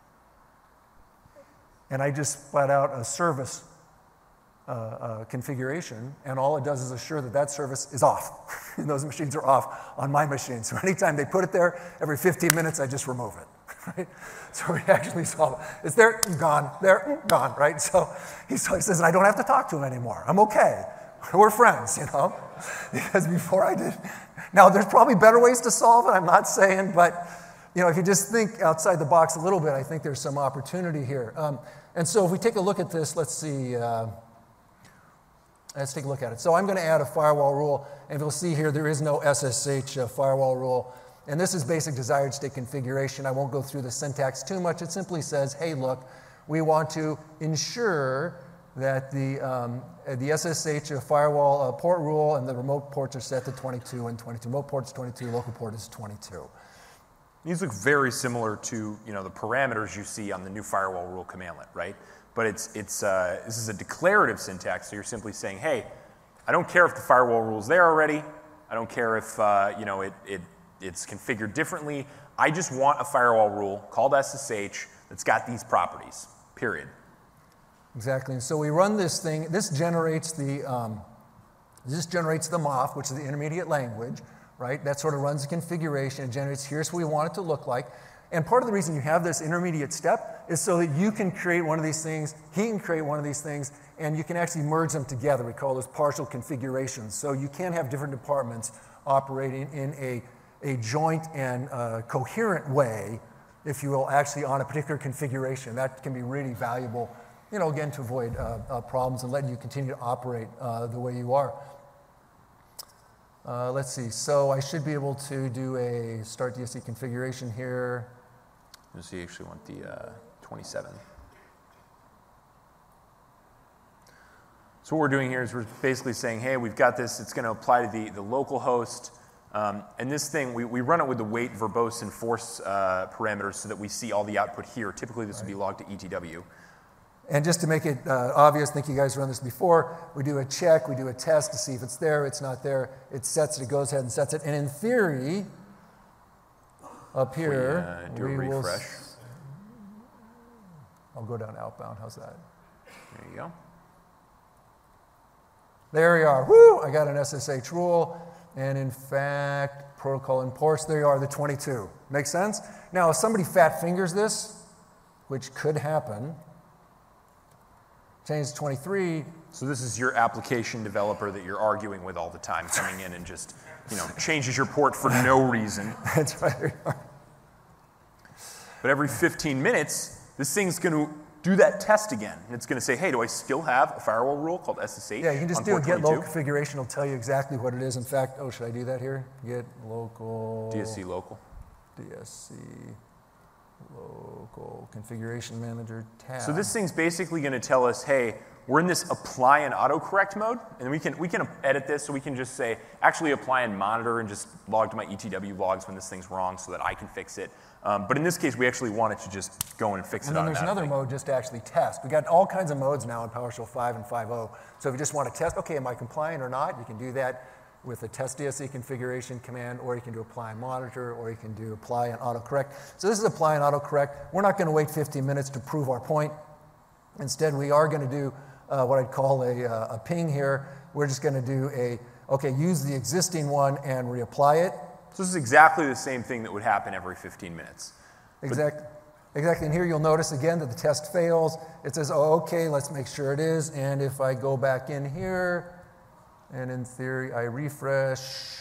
and I just split out a service Uh, uh, configuration, and all it does is assure that that service is off. And those machines are off on my machine. So anytime they put it there, every fifteen minutes I just remove it. Right? So we actually solve it. It's there, gone, there, gone, right? So he, so he says, I don't have to talk to him anymore. I'm okay. We're friends, you know? Because before I did, now there's probably better ways to solve it, I'm not saying, but you know, if you just think outside the box a little bit, I think there's some opportunity here. Um, and so if we take a look at this, let's see, uh, Let's take a look at it. So I'm going to add a firewall rule, and you'll see here there is no S S H uh, firewall rule. And this is basic desired state configuration. I won't go through the syntax too much. It simply says, hey, look, we want to ensure that the, um, the S S H firewall uh, port rule and the remote ports are set to twenty-two and twenty-two. Remote port is twenty-two, local port is twenty-two. These look very similar to, you know, the parameters you see on the new firewall rule commandlet, right? But it's, it's, uh, this is a declarative syntax, so you're simply saying, hey, I don't care if the firewall rule is there already. I don't care if uh, you know, it, it, it's configured differently. I just want a firewall rule called S S H that's got these properties, period. Exactly. And so we run this thing. This generates the, um, this generates the M O F, which is the intermediate language, right? That sort of runs the configuration. It generates, here's what we want it to look like. And part of the reason you have this intermediate step is so that you can create one of these things, he can create one of these things, and you can actually merge them together. We call those partial configurations. So you can have different departments operating in a, a joint and uh, coherent way, if you will, actually on a particular configuration. That can be really valuable, you know, again, to avoid uh, uh, problems and letting you continue to operate uh, the way you are. Uh, let's see, so I should be able to do a start D S C configuration here. So you actually want the uh, twenty-seven. So what we're doing here is we're basically saying, hey, we've got this, it's going to apply to the, the local host. Um, and this thing, we, we run it with the wait, verbose, and force uh, parameters so that we see all the output here. Typically, this right. would be logged to E T W. And just to make it uh, obvious, I think you guys run this before, we do a check, we do a test to see if it's there, it's not there, it sets it, it goes ahead and sets it. And in theory, up here, we, uh, do we a refresh. Will, I'll go down outbound, how's that? There you go. There you are, woo, I got an S S H rule, and in fact, protocol imports, there you are, the twenty-two. Make sense? Now, if somebody fat fingers this, which could happen, change to twenty-three. So this is your application developer that you're arguing with all the time, coming in and just, you know, changes your port for no reason. That's right. But every fifteen minutes, this thing's going to do that test again. And it's going to say, hey, do I still have a firewall rule called S S H? Yeah, you can just on do a port get twenty-two? local configuration. It'll tell you exactly what it is. In fact, oh, should I do that here? Get local. D S C local. D S C local configuration manager tab. So this thing's basically going to tell us, hey, we're in this apply and autocorrect mode, and we can, we can edit this, so we can just say, actually apply and monitor and just log to my E T W logs when this thing's wrong so that I can fix it. Um, but in this case, we actually want it to just go in and fix and it then there's another mode just to actually test. We got all kinds of modes now in PowerShell five and five point oh. So if you just want to test, okay, am I compliant or not, you can do that with a test D S C configuration command, or you can do apply and monitor, or you can do apply and autocorrect. So this is apply and autocorrect. We're not going to wait fifteen minutes to prove our point. Instead, we are going to do uh, what I'd call a, uh, a ping here. We're just going to do a, okay, use the existing one and reapply it. So this is exactly the same thing that would happen every fifteen minutes. Exactly. Exactly, and here you'll notice again that the test fails. It says, oh, okay, let's make sure it is. And if I go back in here, and in theory, I refresh,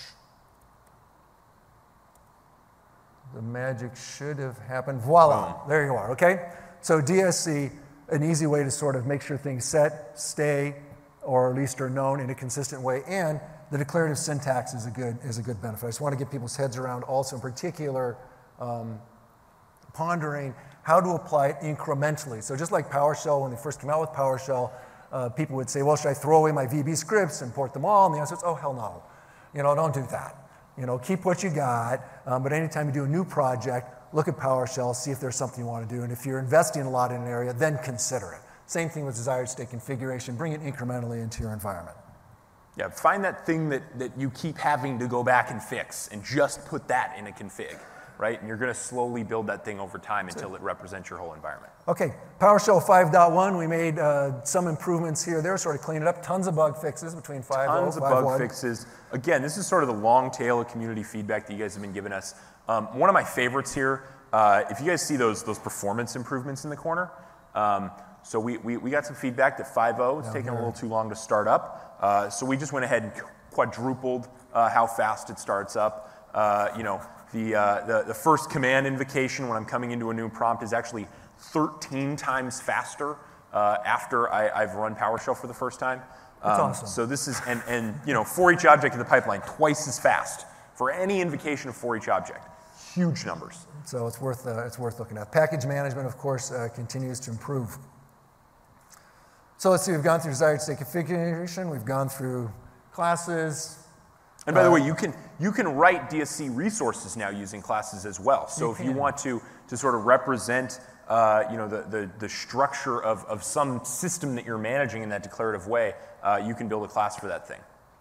the magic should have happened. Voila, Boom. There you are, okay? So D S C, an easy way to sort of make sure things set, stay, or at least are known in a consistent way, and the declarative syntax is a good, is a good benefit. I just want to get people's heads around also in particular um, pondering how to apply it incrementally. So just like PowerShell, when they first came out with PowerShell, uh, people would say, well, should I throw away my V B scripts and port them all? And the answer is, oh, hell no. You know, don't do that. You know, keep what you got, um, but anytime you do a new project, look at PowerShell, see if there's something you want to do, and if you're investing a lot in an area, then consider it. Same thing with desired state configuration, bring it incrementally into your environment. Yeah, find that thing that, that you keep having to go back and fix, and just put that in a config, right? And you're going to slowly build that thing over time until it represents your whole environment. Okay, PowerShell five point one, we made uh, some improvements here. There, sort of cleaned it up. Tons of bug fixes between five point oh and Tons of bug five point one. fixes. Again, this is sort of the long tail of community feedback that you guys have been giving us. Um, one of my favorites here, uh, if you guys see those, those performance improvements in the corner, um, so we, we, we got some feedback that five point oh is taking a little too long to start up. Uh, so we just went ahead and quadrupled uh, how fast it starts up. Uh, you know, the, uh, the, the first command invocation when I'm coming into a new prompt is actually thirteen times faster uh, after I, I've run PowerShell for the first time. That's um, awesome. So this is, and, and you know, for each object in the pipeline, twice as fast for any invocation of for each object. Huge numbers. So it's worth, uh, it's worth looking at. Package management, of course, uh, continues to improve. So let's see, we've gone through desired state configuration, we've gone through classes. And by uh, the way, you can, you can write D S C resources now using classes as well. So You if you can. want to, to sort of represent uh, you know, the, the, the structure of, of some system that you're managing in that declarative way, uh, you can build a class for that thing.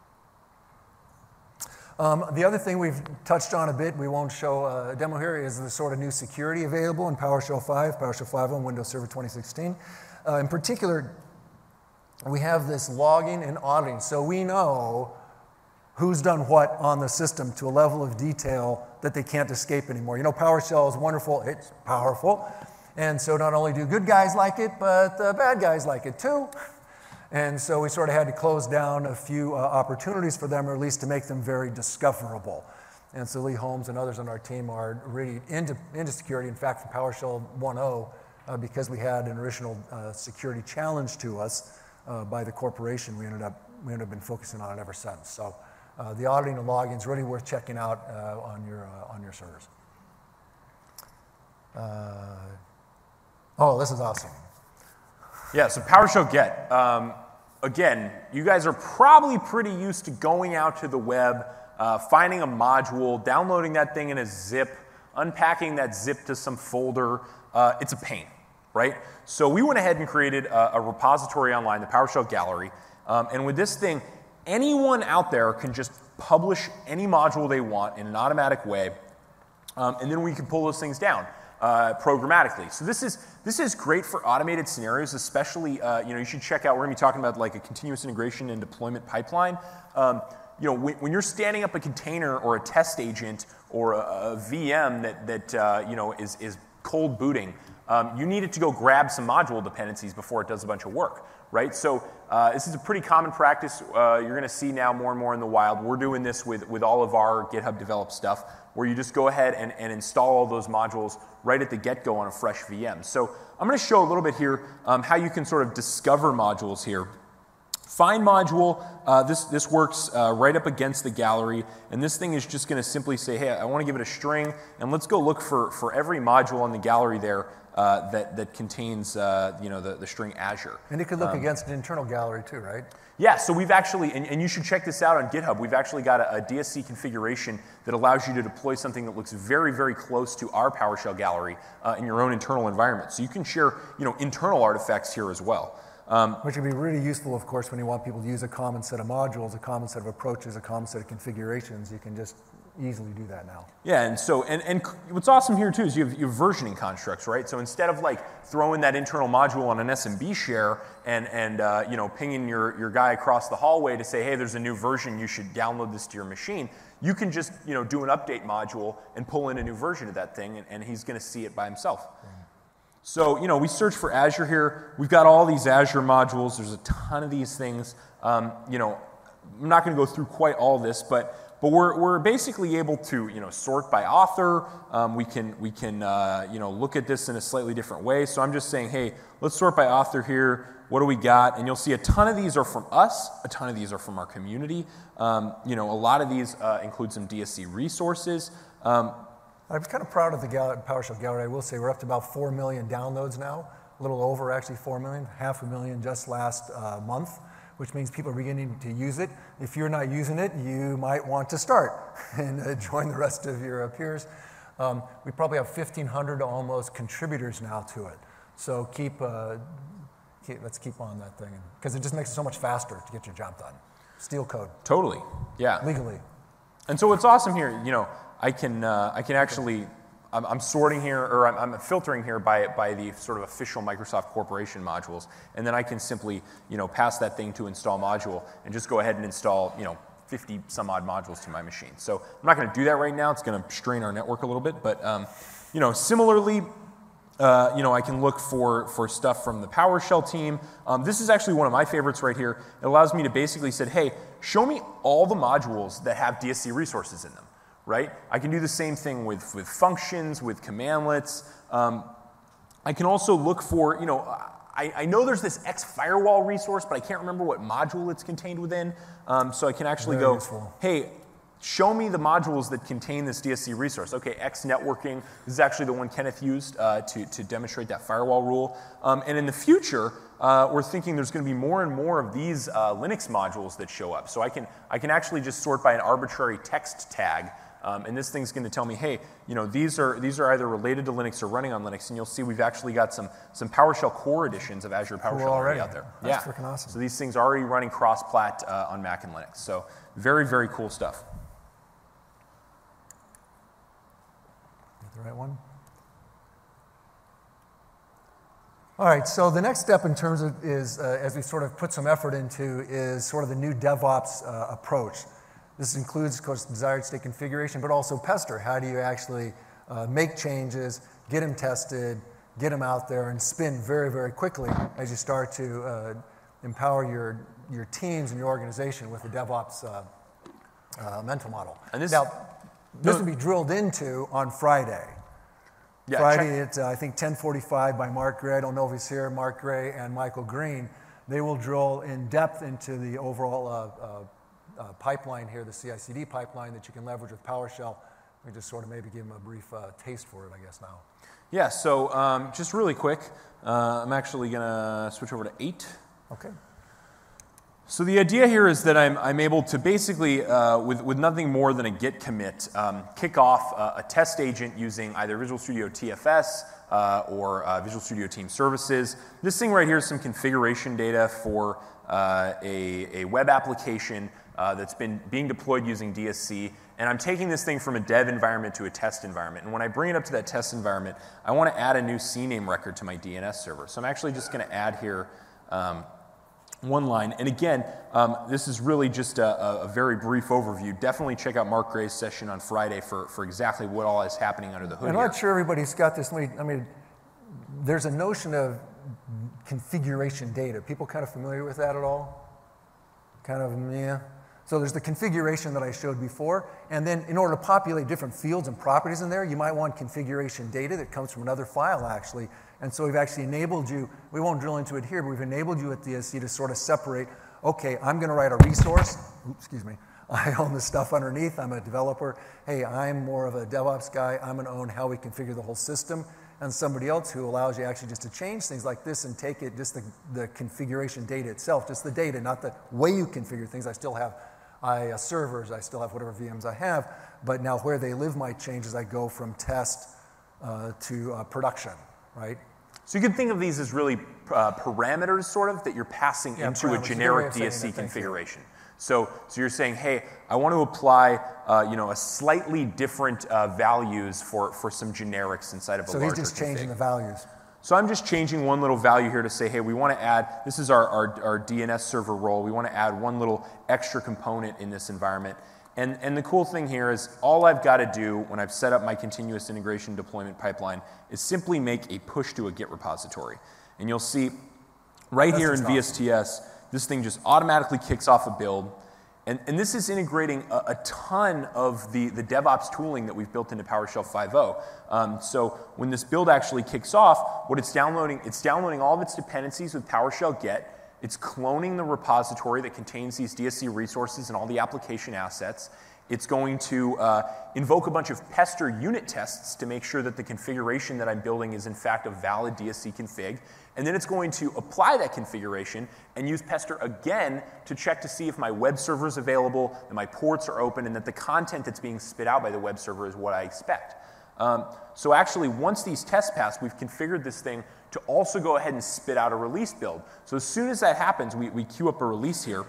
Um, the other thing we've touched on a bit, we won't show a demo here, is the sort of new security available in PowerShell five, PowerShell five on Windows Server twenty sixteen. Uh, in particular, we have this logging and auditing, so we know who's done what on the system to a level of detail that they can't escape anymore. You know, PowerShell is wonderful, it's powerful, and so not only do good guys like it, but uh, bad guys like it too. And so we sort of had to close down a few uh, opportunities for them, or at least to make them very discoverable. And so Lee Holmes and others on our team are really into, into security. In fact, for PowerShell one point oh, uh, because we had an original uh, security challenge to us uh, by the corporation, we ended up we ended up been focusing on it ever since. So uh, the auditing and logging is really worth checking out uh, on your uh, on your servers. Uh, oh, this is awesome. Yeah, so PowerShell Get. Um, again, you guys are probably pretty used to going out to the web, uh, finding a module, downloading that thing in a zip, unpacking that zip to some folder. Uh, it's a pain, right? So we went ahead and created a, a repository online, the PowerShell Gallery. Um, and with this thing, anyone out there can just publish any module they want in an automatic way. Um, and then we can pull those things down uh, programmatically. So this is This is great for automated scenarios, especially, uh, you know, you should check out, we're going to be talking about like a continuous integration and deployment pipeline. Um, you know, when, when you're standing up a container or a test agent or a, a V M that, that uh, you know, is, is cold booting, um, you need it to go grab some module dependencies before it does a bunch of work, right? So uh, this is a pretty common practice. Uh, you're going to see now more and more in the wild. We're doing this with, with all of our GitHub developed stuff, where you just go ahead and, and install all those modules right at the get-go on a fresh V M. So I'm going to show a little bit here um, how you can sort of discover modules here. Find module, uh, this, this works uh, right up against the gallery, and this thing is just going to simply say, hey, I want to give it a string, and let's go look for, for every module on the gallery there uh, that, that contains uh, you know, the, the string Azure. And it could look Um, against an internal gallery too, right? Yeah, so we've actually, and, and you should check this out on GitHub, we've actually got a, a D S C configuration that allows you to deploy something that looks very, very close to our PowerShell gallery uh, in your own internal environment. So you can share, you know, internal artifacts here as well. Um, Which would be really useful, of course, when you want people to use a common set of modules, a common set of approaches, a common set of configurations. You can just easily do that now. Yeah, and so, and, and what's awesome here too is you have, you have versioning constructs, right? So instead of like throwing that internal module on an S M B share and, and uh, you know, pinging your, your guy across the hallway to say, hey, there's a new version, you should download this to your machine, you can just, you know, do an update module and pull in a new version of that thing, and, and he's gonna see it by himself. Mm-hmm. So, you know, we search for Azure here. We've got all these Azure modules. There's a ton of these things. Um, you know, I'm not gonna go through quite all this, but But we're, we're basically able to, you know, sort by author. Um, we can, we can uh, you know, look at this in a slightly different way. So I'm just saying, hey, let's sort by author here. What do we got? And you'll see a ton of these are from us. A ton of these are from our community. Um, you know, a lot of these uh, include some D S C resources. Um, I'm kind of proud of the Gal PowerShell gallery. I will say we're up to about four million downloads now. A little over, actually, four million. Half a million just last uh, month, which means people are beginning to use it. If you're not using it, you might want to start and uh, join the rest of your uh, peers. Um, we probably have fifteen hundred almost contributors now to it. So keep, uh, keep let's keep on that thing, because it just makes it so much faster to get your job done. Steal code. Totally, yeah. Legally. And so what's awesome here, you know, I can, uh, I can actually, I'm, I'm sorting here, or I'm, I'm filtering here by, by the sort of official Microsoft Corporation modules, and then I can simply, you know, pass that thing to install module and just go ahead and install, you know, fifty some odd modules to my machine. So I'm not going to do that right now. It's going to strain our network a little bit, but um, you know, similarly, uh, you know, I can look for for stuff from the PowerShell team. Um, this is actually one of my favorites right here. It allows me to basically say, hey, show me all the modules that have D S C resources in them. Right? I can do the same thing with, with functions, with commandlets. Um, I can also look for, you know, I, I know there's this X firewall resource, but I can't remember what module it's contained within. Um, so I can actually Very go, useful. hey, show me the modules that contain this D S C resource. Okay, X networking, this is actually the one Kenneth used uh, to, to demonstrate that firewall rule. Um, and in the future, uh, we're thinking there's going to be more and more of these uh, Linux modules that show up. So I can, I can actually just sort by an arbitrary text tag. Um, and this thing's going to tell me, hey, you know, these are these are either related to Linux or running on Linux, and you'll see we've actually got some some PowerShell core editions of Azure PowerShell Cool already. already out there. That's yeah, freaking awesome. So these things are already running cross-plat uh, on Mac and Linux. So very very cool stuff. Is the right one? All right. So the next step in terms of is uh, as we sort of put some effort into is sort of the new DevOps uh, approach. This includes, of course, desired state configuration, but also Pester. How do you actually uh, make changes, get them tested, get them out there, and spin very, very quickly as you start to uh, empower your, your teams and your organization with the DevOps uh, uh, mental model. And this, now, this no, will be drilled into on Friday. Yeah, Friday check. at, uh, I think, ten forty-five by Mark Gray. I don't know if he's here. Mark Gray and Michael Green. They will drill in depth into the overall uh, uh, Uh, pipeline here, the C I C D pipeline that you can leverage with PowerShell. We just sort of maybe give them a brief uh, taste for it, I guess, now. Yeah, so um, just really quick, uh, I'm actually going to switch over to eight. Okay. So the idea here is that I'm, I'm able to basically, uh, with, with nothing more than a git commit, um, kick off uh, a test agent using either Visual Studio T F S uh, or uh, Visual Studio Team Services. This thing right here is some configuration data for uh, a, a web application uh, that's been being deployed using D S C. And I'm taking this thing from a dev environment to a test environment. And when I bring it up to that test environment, I want to add a new C name record to my D N S server. So I'm actually just going to add here um, one line. And again, um, this is really just a, a very brief overview. Definitely check out Mark Gray's session on Friday for, for exactly what all is happening under the hood I'm here. not sure everybody's got this. I mean, there's a notion of configuration data. People kind of familiar with that at all? Kind of, yeah. So there's the configuration that I showed before, and then in order to populate different fields and properties in there, you might want configuration data that comes from another file, actually. And so we've actually enabled you, we won't drill into it here, but we've enabled you at D S C to sort of separate, okay, I'm going to write a resource. Oops, excuse me. I own the stuff underneath. I'm a developer. Hey, I'm more of a DevOps guy. I'm going to own how we configure the whole system. and somebody else who allows you actually just to change things like this and take it, just the, the configuration data itself, just the data, not the way you configure things. I still have I, uh, servers, I still have whatever V Ms I have, but now where they live might change as I go from test uh, to uh, production, right? So you can think of these as really uh, parameters, sort of, that you're passing Yeah, into a parameters. generic Good way of D S C saying it, thank you. configuration. So, so you're saying, hey, I want to apply, uh, you know, a slightly different uh, values for, for some generics inside of a So larger he's just changing config. the values. So I'm just changing one little value here to say, hey, we want to add, this is our, our, our D N S server role, we want to add one little extra component in this environment. And, and the cool thing here is all I've got to do when I've set up my continuous integration deployment pipeline is simply make a push to a Git repository. And you'll see right That's here in just V S T S, this thing just automatically kicks off a build. And, and this is integrating a, a ton of the, the DevOps tooling that we've built into PowerShell five point oh. Um, so when this build actually kicks off, what it's downloading, it's downloading all of its dependencies with PowerShell Get. It's cloning the repository that contains these D S C resources and all the application assets. It's going to uh, invoke a bunch of Pester unit tests to make sure that the configuration that I'm building is in fact a valid D S C config. And then it's going to apply that configuration and use Pester again to check to see if my web server is available, that my ports are open, and that the content that's being spit out by the web server is what I expect. Um, so actually, once these tests pass, we've configured this thing to also go ahead and spit out a release build. So as soon as that happens, we, we queue up a release here.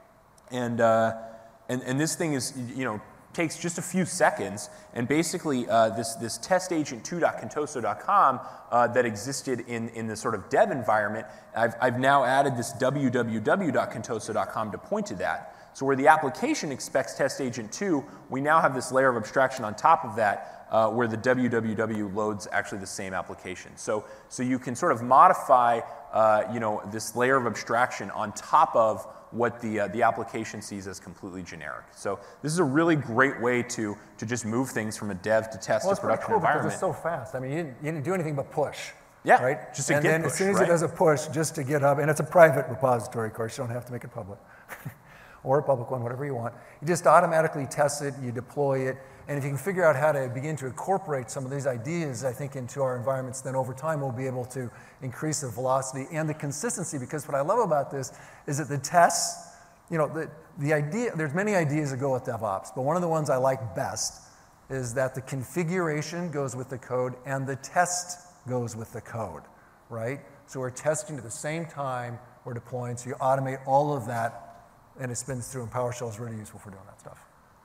And, uh, and, and this thing is, you know, takes just a few seconds, and basically uh, this, this test agent two dot contoso dot com uh, that existed in, in the sort of dev environment, I've, I've now added this w w w dot contoso dot com to point to that. So where the application expects test agent two, we now have this layer of abstraction on top of that uh, where the w w w loads actually the same application. So, so you can sort of modify uh, you know, this layer of abstraction on top of what the, uh, the application sees as completely generic. So this is a really great way to, to just move things from a dev to test Well, to it's pretty production cool environment. because it's so fast. I mean, you didn't, you didn't do anything but push. Yeah, right? just a and Git then push, as soon as right? it does a push, just to GitHub, and it's a private repository, of course, you don't have to make it public. Or a public one, whatever you want. You just automatically test it, you deploy it, and if you can figure out how to begin to incorporate some of these ideas, I think, into our environments, then over time we'll be able to increase the velocity and the consistency, because what I love about this is that the tests, you know, the, the idea, there's many ideas that go with DevOps, but one of the ones I like best is that the configuration goes with the code and the test goes with the code, right? So we're testing at the same time we're deploying, so you automate all of that, and it spins through, and PowerShell is really useful for doing that stuff.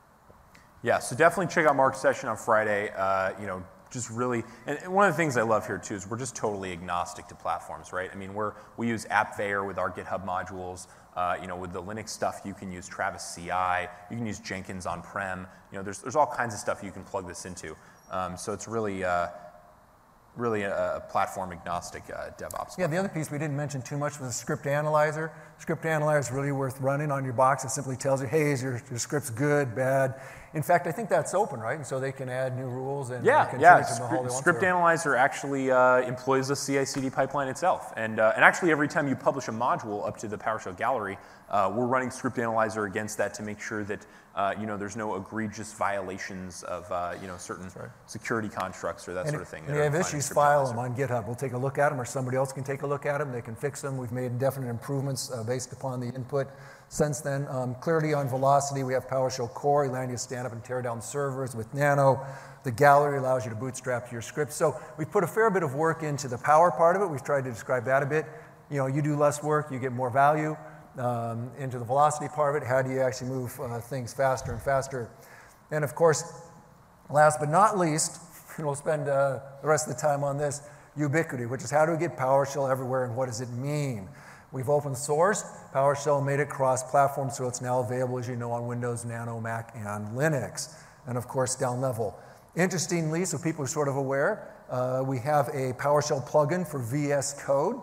Yeah, so definitely check out Mark's session on Friday. Uh, you know, just really, and one of the things I love here too is we're just totally agnostic to platforms, right? I mean, we're we use AppVeyor with our GitHub modules. Uh, you know, with the Linux stuff, you can use Travis C I. You can use Jenkins on-prem. You know, there's there's all kinds of stuff you can plug this into. Um, so it's really. Uh, really a, a platform agnostic uh, DevOps. Yeah, the other piece we didn't mention too much was the script analyzer. Script analyzer is really worth running on your box. It simply tells you, hey, is your, your script's good, bad? In fact, I think that's open, right? And so they can add new rules and yeah, contribute yeah. to them how they want Script to. Analyzer actually uh, employs the C I C D pipeline itself. And, uh, and actually, every time you publish a module up to the PowerShell gallery, uh, we're running Script Analyzer against that to make sure that uh, you know, there's no egregious violations of uh, you know, certain right. security constructs or that And sort of thing. if you have issues, file them on GitHub. We'll take a look at them, or somebody else can take a look at them. They can fix them. We've made definite improvements uh, based upon the input since then. Um, clearly on velocity, we have PowerShell Core, allowing you to stand up and tear down servers with Nano. The gallery allows you to bootstrap your scripts. So we've put a fair bit of work into the power part of it. We've tried to describe that a bit. You know, you do less work, you get more value. Um, into the velocity part of it, how do you actually move uh, things faster and faster? And of course, last but not least, and we'll spend uh, the rest of the time on this, ubiquity, which is how do we get PowerShell everywhere and what does it mean? We've open sourced PowerShell, made it cross-platform, so it's now available, as you know, on Windows, Nano, Mac, and Linux. And of course, down level. Interestingly, so people are sort of aware, uh, we have a PowerShell plugin for V S Code.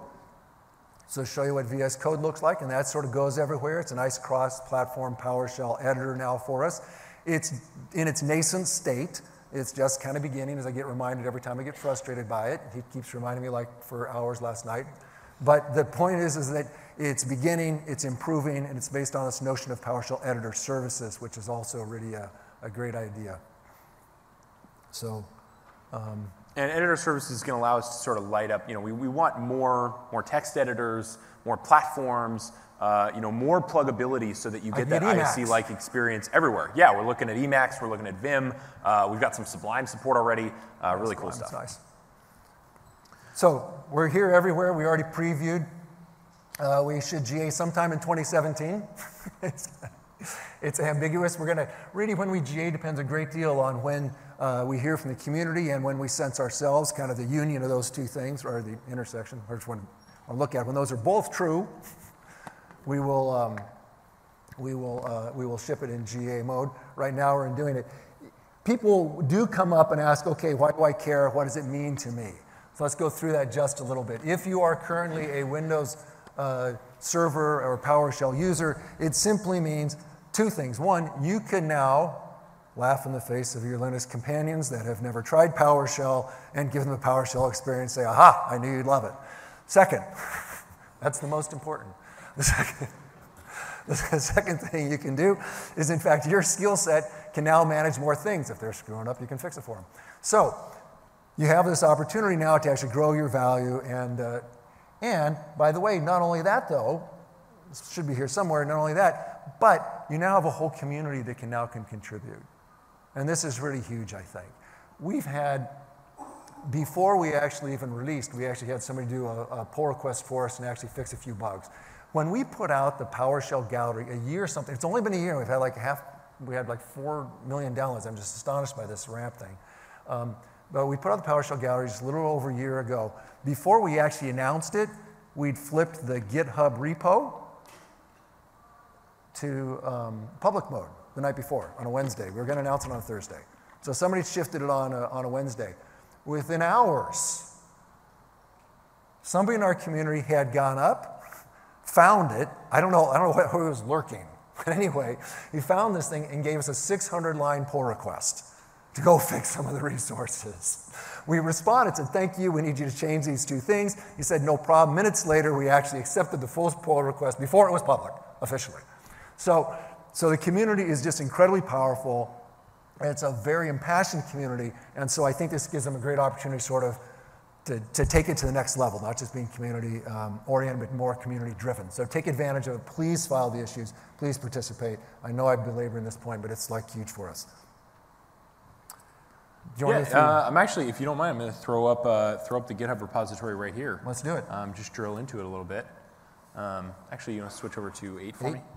So show you what V S Code looks like, and that sort of goes everywhere. It's a nice cross-platform PowerShell editor now for us. It's in its nascent state. It's just kind of beginning, as I get reminded every time I get frustrated by it. He keeps reminding me like for hours last night. But the point is, is that it's beginning, it's improving, and it's based on this notion of PowerShell editor services, which is also really a, a great idea. So um, And editor services is going to allow us to sort of light up, you know, we, we want more, more text editors, more platforms, uh, you know, more pluggability so that you get that I S C-like experience everywhere. Yeah, we're looking at Emacs, we're looking at Vim, uh, we've got some Sublime support already, uh, really cool stuff. Nice. So we're here everywhere. We already previewed. Uh, we should G A sometime in twenty seventeen. it's, it's ambiguous. We're going to, really when we G A depends a great deal on when uh, we hear from the community and when we sense ourselves, kind of the union of those two things, or the intersection, or which one I look at. When those are both true, we will, um, we will, uh, we will ship it in G A mode. Right now we're in doing it. People do come up and ask, okay, why do I care? What does it mean to me? So let's go through that just a little bit. If you are currently a Windows uh, server or PowerShell user, it simply means two things. One, you can now laugh in the face of your Linux companions that have never tried PowerShell and give them a PowerShell experience, say, aha, I knew you'd love it. Second, that's the most important. The second, the second thing you can do is, in fact, your skill set can now manage more things. If they're screwing up, you can fix it for them. So you have this opportunity now to actually grow your value. And, uh, and by the way, not only that, though, this should be here somewhere, not only that, but you now have a whole community that can now can contribute. And this is really huge, I think. We've had, before we actually even released, we actually had somebody do a, a pull request for us and actually fix a few bugs. When we put out the PowerShell Gallery a year or something, it's only been a year, we've had like half, we had like four million downloads. I'm just astonished by this ramp thing. Um, but we put out the PowerShell Gallery just a little over a year ago. Before we actually announced it, we'd flipped the GitHub repo to um, public mode the night before on a Wednesday. We were going to announce it on a Thursday. So somebody shifted it on a, on a Wednesday. Within hours, somebody in our community had gone up, found it. I don't know, I don't know who was lurking. But anyway, he found this thing and gave us a six hundred line pull request to go fix some of the resources. We responded, said, thank you, we need you to change these two things. He said, no problem. Minutes later, we actually accepted the full pull request before it was public, officially. So, so the community is just incredibly powerful. It's a very impassioned community, and so I think this gives them a great opportunity sort of to, to take it to the next level, not just being community um, oriented, but more community driven. So take advantage of it. Please file the issues. Please participate. I know I'm belaboring this point, but it's like huge for us. Do you yeah, want to uh, I'm actually, if you don't mind, I'm going to throw up uh, throw up the GitHub repository right here. Let's do it. Um, just drill into it a little bit. Um, actually, you want to switch over to eight for eight? me?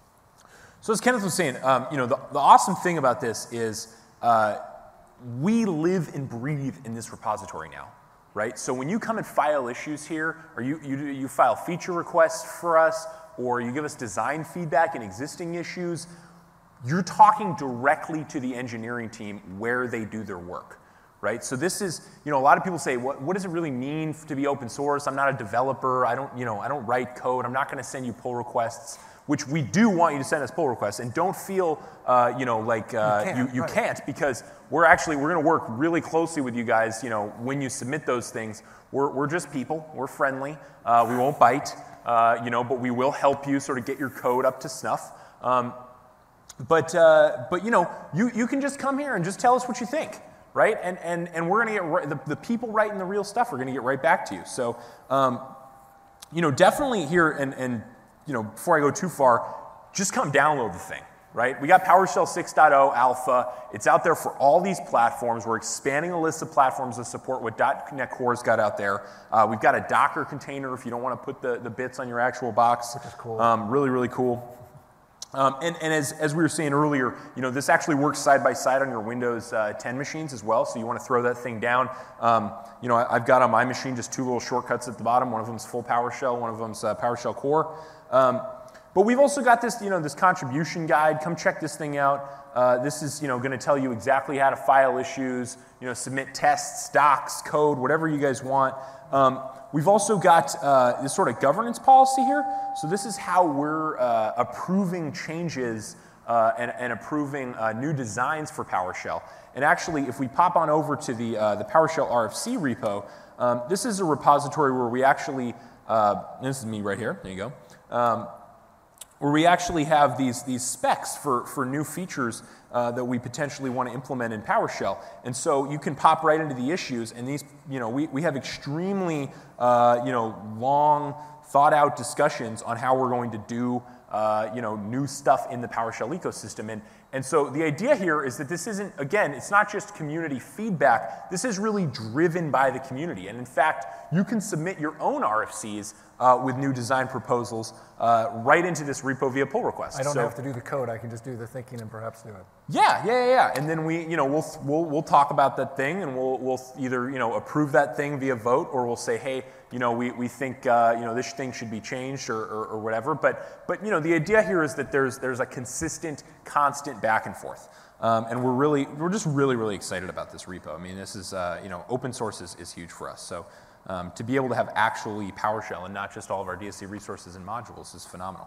So as Kenneth was saying, um, you know, the, the awesome thing about this is uh, we live and breathe in this repository now, right? So when you come and file issues here, or you, you, you file feature requests for us, or you give us design feedback in existing issues, you're talking directly to the engineering team where they do their work, right? So this is, you know, a lot of people say, what, what does it really mean to be open source? I'm not a developer. I don't, you know, I don't write code. I'm not going to send you pull requests, which we do want you to send us pull requests. And don't feel, uh, you know, like uh, you, can't, you, you right. can't, because we're actually, we're going to work really closely with you guys, you know, when you submit those things. We're, we're just people. We're friendly. Uh, we won't bite, uh, you know, but we will help you sort of get your code up to snuff. Um, But, uh, but you know, you, you can just come here and just tell us what you think, right? And, and, and we're going to get, right, the, the people writing the real stuff are going to get right back to you. So, um, you know, definitely here, and, and, you know, before I go too far, just come download the thing, right? We got PowerShell six point oh Alpha. It's out there for all these platforms. We're expanding the list of platforms that support what dot net Core's got out there. Uh, we've got a Docker container if you don't want to put the, the bits on your actual box. Which is cool. Um, really, really cool. Um, and and as, as we were saying earlier, you know, this actually works side by side on your Windows uh, ten machines as well, so you want to throw that thing down. Um, you know, I, I've got on my machine just two little shortcuts at the bottom. One of them's full PowerShell, one of them's uh, PowerShell Core. Um, but we've also got this, you know, this contribution guide. Come check this thing out. Uh, this is, you know, going to tell you exactly how to file issues, you know, submit tests, docs, code, whatever you guys want. Um, We've also got uh, this sort of governance policy here. So this is how we're uh, approving changes uh, and, and approving uh, new designs for PowerShell. And actually, if we pop on over to the, uh, the PowerShell R F C repo, um, this is a repository where we actually, uh, this is me right here, there you go, um, where we actually have these, these specs for, for new features uh, that we potentially want to implement in PowerShell. And so you can pop right into the issues, and these, you know, we, we have extremely, uh, you know, long, thought out discussions on how we're going to do, uh, you know, new stuff in the PowerShell ecosystem. And, and so the idea here is that this isn't, again, it's not just community feedback. This is really driven by the community. And in fact, you can submit your own R F Cs uh, with new design proposals uh, right into this repo via pull request. I don't so, have to do the code. I can just do the thinking and perhaps do it. Yeah, yeah, yeah, yeah. And then we, you know, we'll we'll we'll talk about that thing, and we'll we'll either, you know, approve that thing via vote, or we'll say, hey, you know, we we think uh, you know, this thing should be changed, or, or or whatever. But but you know, the idea here is that there's there's a consistent, constant back and forth. Um, and we're really, we're just really, really excited about this repo. I mean, this is, uh, you know, open source is, is huge for us. So um, to be able to have actually PowerShell and not just all of our D S C resources and modules is phenomenal.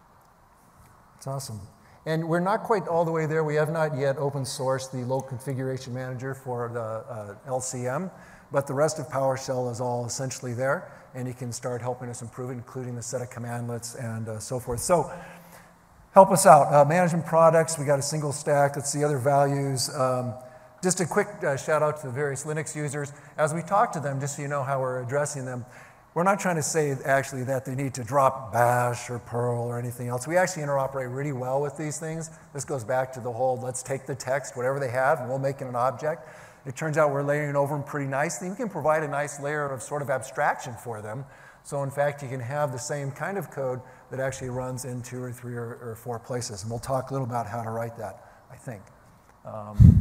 It's awesome. And we're not quite all the way there. We have not yet open sourced the local configuration manager for the uh, L C M, but the rest of PowerShell is all essentially there, and you can start helping us improve it, including the set of commandlets and uh, so forth. So help us out. Uh, management products, we got a single stack. Let's see other values. Um, just a quick uh, shout out to the various Linux users. As we talk to them, just so you know how we're addressing them, we're not trying to say actually that they need to drop Bash or Perl or anything else. We actually interoperate really well with these things. This goes back to the whole, let's take the text, whatever they have, and we'll make it an object. It turns out we're layering over them pretty nicely. We can provide a nice layer of sort of abstraction for them. So in fact, you can have the same kind of code that actually runs in two or three or, or four places. And we'll talk a little about how to write that, I think. Um,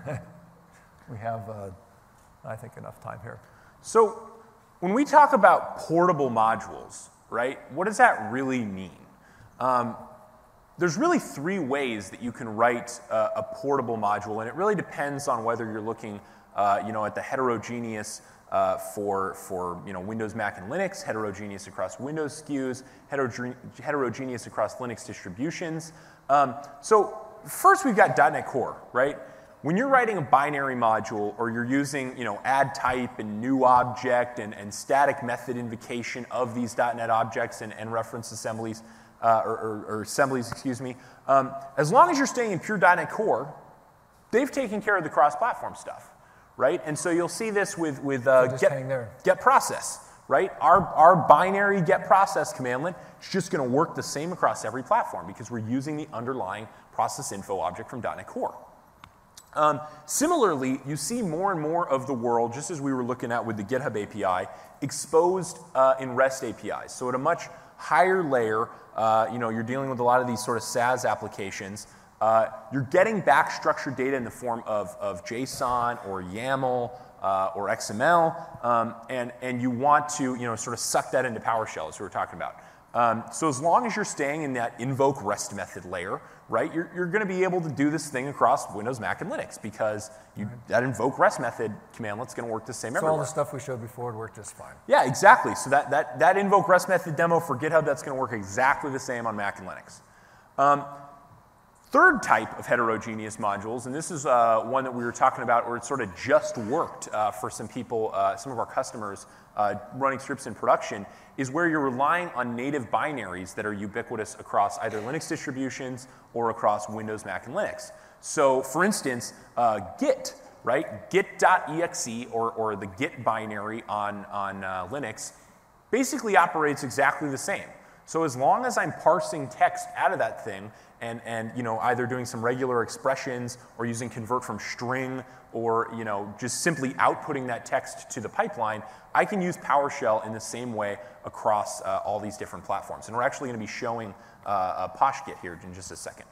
we have, uh, I think, enough time here. So when we talk about portable modules, right, what does that really mean? Um, there's really three ways that you can write a, a portable module, and it really depends on whether you're looking, uh, you know, at the heterogeneous Uh, for, for you know, Windows, Mac, and Linux, heterogeneous across Windows S K Us, heterogene heterogeneous across Linux distributions. Um, so first we've got .NET Core, right? When you're writing a binary module, or you're using, you know, add type and new object and, and static method invocation of these .NET objects and, and reference assemblies, uh, or, or, or assemblies, excuse me, um, as long as you're staying in pure .NET Core, they've taken care of the cross-platform stuff. Right? And so you'll see this with, with uh, get, get process, right? Our, our binary get process commandlet is just going to work the same across every platform because we're using the underlying process info object from .NET Core. Um, similarly, you see more and more of the world, just as we were looking at with the GitHub A P I, exposed uh, in REST A P Is. So at a much higher layer, uh, you know, you're dealing with a lot of these sort of SaaS applications. Uh, you're getting back structured data in the form of, of JSON or YAML uh, or X M L, um, and, and you want to, you know, sort of suck that into PowerShell, as we were talking about. Um, so as long as you're staying in that invoke REST method layer, right, you're, you're going to be able to do this thing across Windows, Mac, and Linux because you, right. that invoke REST method commandlet's going to work the same so everywhere. So all the stuff we showed before would work just fine. Yeah, exactly. So that, that, that invoke REST method demo for GitHub, that's going to work exactly the same on Mac and Linux. Um, Third type of heterogeneous modules, and this is uh, one that we were talking about where it sort of just worked uh, for some people, uh, some of our customers uh, running scripts in production, is where you're relying on native binaries that are ubiquitous across either Linux distributions or across Windows, Mac, and Linux. So for instance, uh, Git, right? Git.exe or, or the Git binary on, on uh, Linux basically operates exactly the same. So as long as I'm parsing text out of that thing, and, and you know, either doing some regular expressions or using convert from string or you know, just simply outputting that text to the pipeline, I can use PowerShell in the same way across uh, all these different platforms. And we're actually going to be showing uh, a PoshGit here in just a second.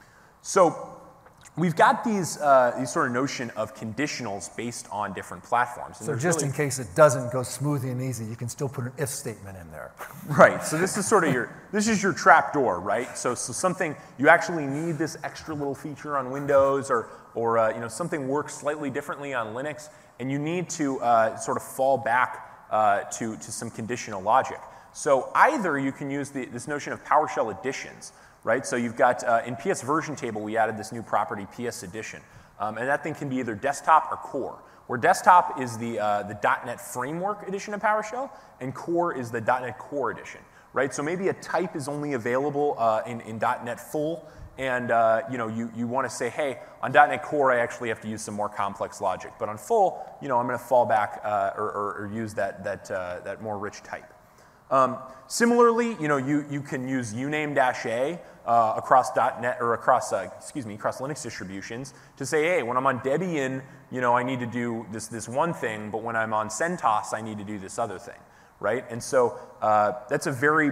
So we've got these, uh, these sort of notion of conditionals based on different platforms. And so just really, in case it doesn't go smoothly and easy, you can still put an if statement in there. Right, so this is sort of your, this is your trap door, right? So, so something, you actually need this extra little feature on Windows or, or uh, you know, something works slightly differently on Linux, and you need to uh, sort of fall back uh, to, to some conditional logic. So either you can use the, this notion of PowerShell additions, right? So you've got, uh, in P S version table, we added this new property, P S addition. Um, and that thing can be either desktop or core, where desktop is the, uh, the .NET Framework edition of PowerShell, and core is the .NET Core edition. right? So maybe a type is only available uh, in, in .NET Full, and uh, you know, you, you want to say, hey, on .NET Core, I actually have to use some more complex logic. But on Full, you know, I'm going to fall back uh, or, or, or use that, that, uh, that more rich type. Um, similarly, you know, you, you can use uname-a uh, across .NET or across, uh, excuse me, across Linux distributions to say, hey, when I'm on Debian, you know, I need to do this, this one thing, but when I'm on CentOS, I need to do this other thing, right? And so uh, that's a very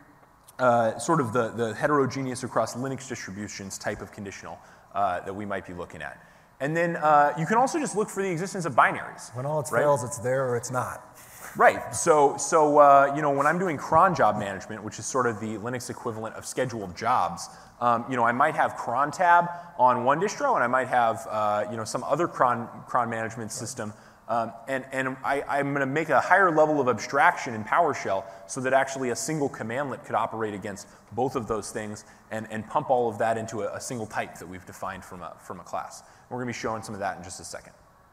uh, sort of the, the heterogeneous across Linux distributions type of conditional uh, that we might be looking at. And then uh, you can also just look for the existence of binaries. When all its right? fails, it's there or it's not. Right. So, so uh, you know, when I'm doing cron job management, which is sort of the Linux equivalent of scheduled jobs, um, you know, I might have cron tab on one distro, and I might have uh, you know, some other cron cron management system, um, and and I, I'm going to make a higher level of abstraction in PowerShell so that actually a single commandlet could operate against both of those things and and pump all of that into a, a single type that we've defined from a from a class. We're going to be showing some of that in just a second.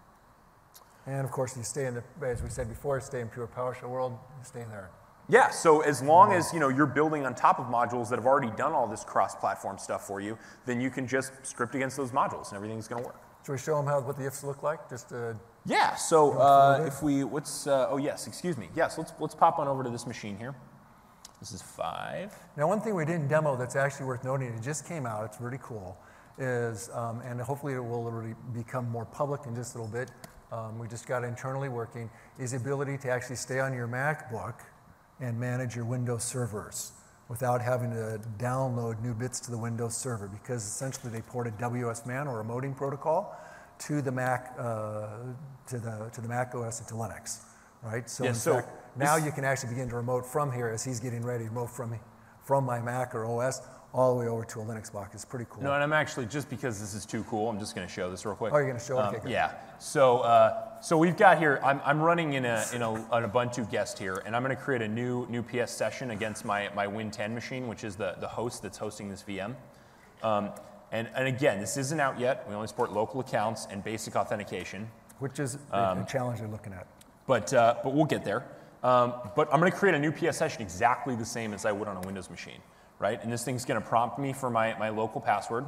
And of course, you stay in the, as we said before, stay in pure PowerShell world, you stay in there. Yeah, so as long as you know you're building on top of modules that have already done all this cross-platform stuff for you, then you can just script against those modules and everything's going to work. Should we show them how what the ifs look like? Just uh, yeah. So uh, if we what's uh, oh yes, excuse me. Yes, let's let's pop on over to this machine here. This is five. Now, one thing we didn't demo that's actually worth noting, it just came out. It's really cool. Is um, and hopefully it will really become more public in just a little bit. Um, we just got internally working, is the ability to actually stay on your MacBook and manage your Windows servers without having to download new bits to the Windows server, because essentially they ported W S MAN or remoting protocol to the Mac, uh, to the to the Mac O S and to Linux, right? So yeah, in so fact, now you can actually begin to remote from here as he's getting ready to remote from from my Mac or O S all the way over to a Linux box. It's pretty cool. No, and I'm actually, just because this is too cool, I'm just going to show this real quick. Oh, you're going to show it? Um, Okay, good. yeah. So, uh, so we've got here, I'm, I'm running in, a, in a, an Ubuntu guest here, and I'm going to create a new, new P S session against my, my Win ten machine, which is the, the host that's hosting this V M. Um, and, and again, this isn't out yet. We only support local accounts and basic authentication. Which is um, a challenge you're looking at. But, uh, but we'll get there. Um, but I'm going to create a new P S session exactly the same as I would on a Windows machine. Right? And this thing's going to prompt me for my, my local password.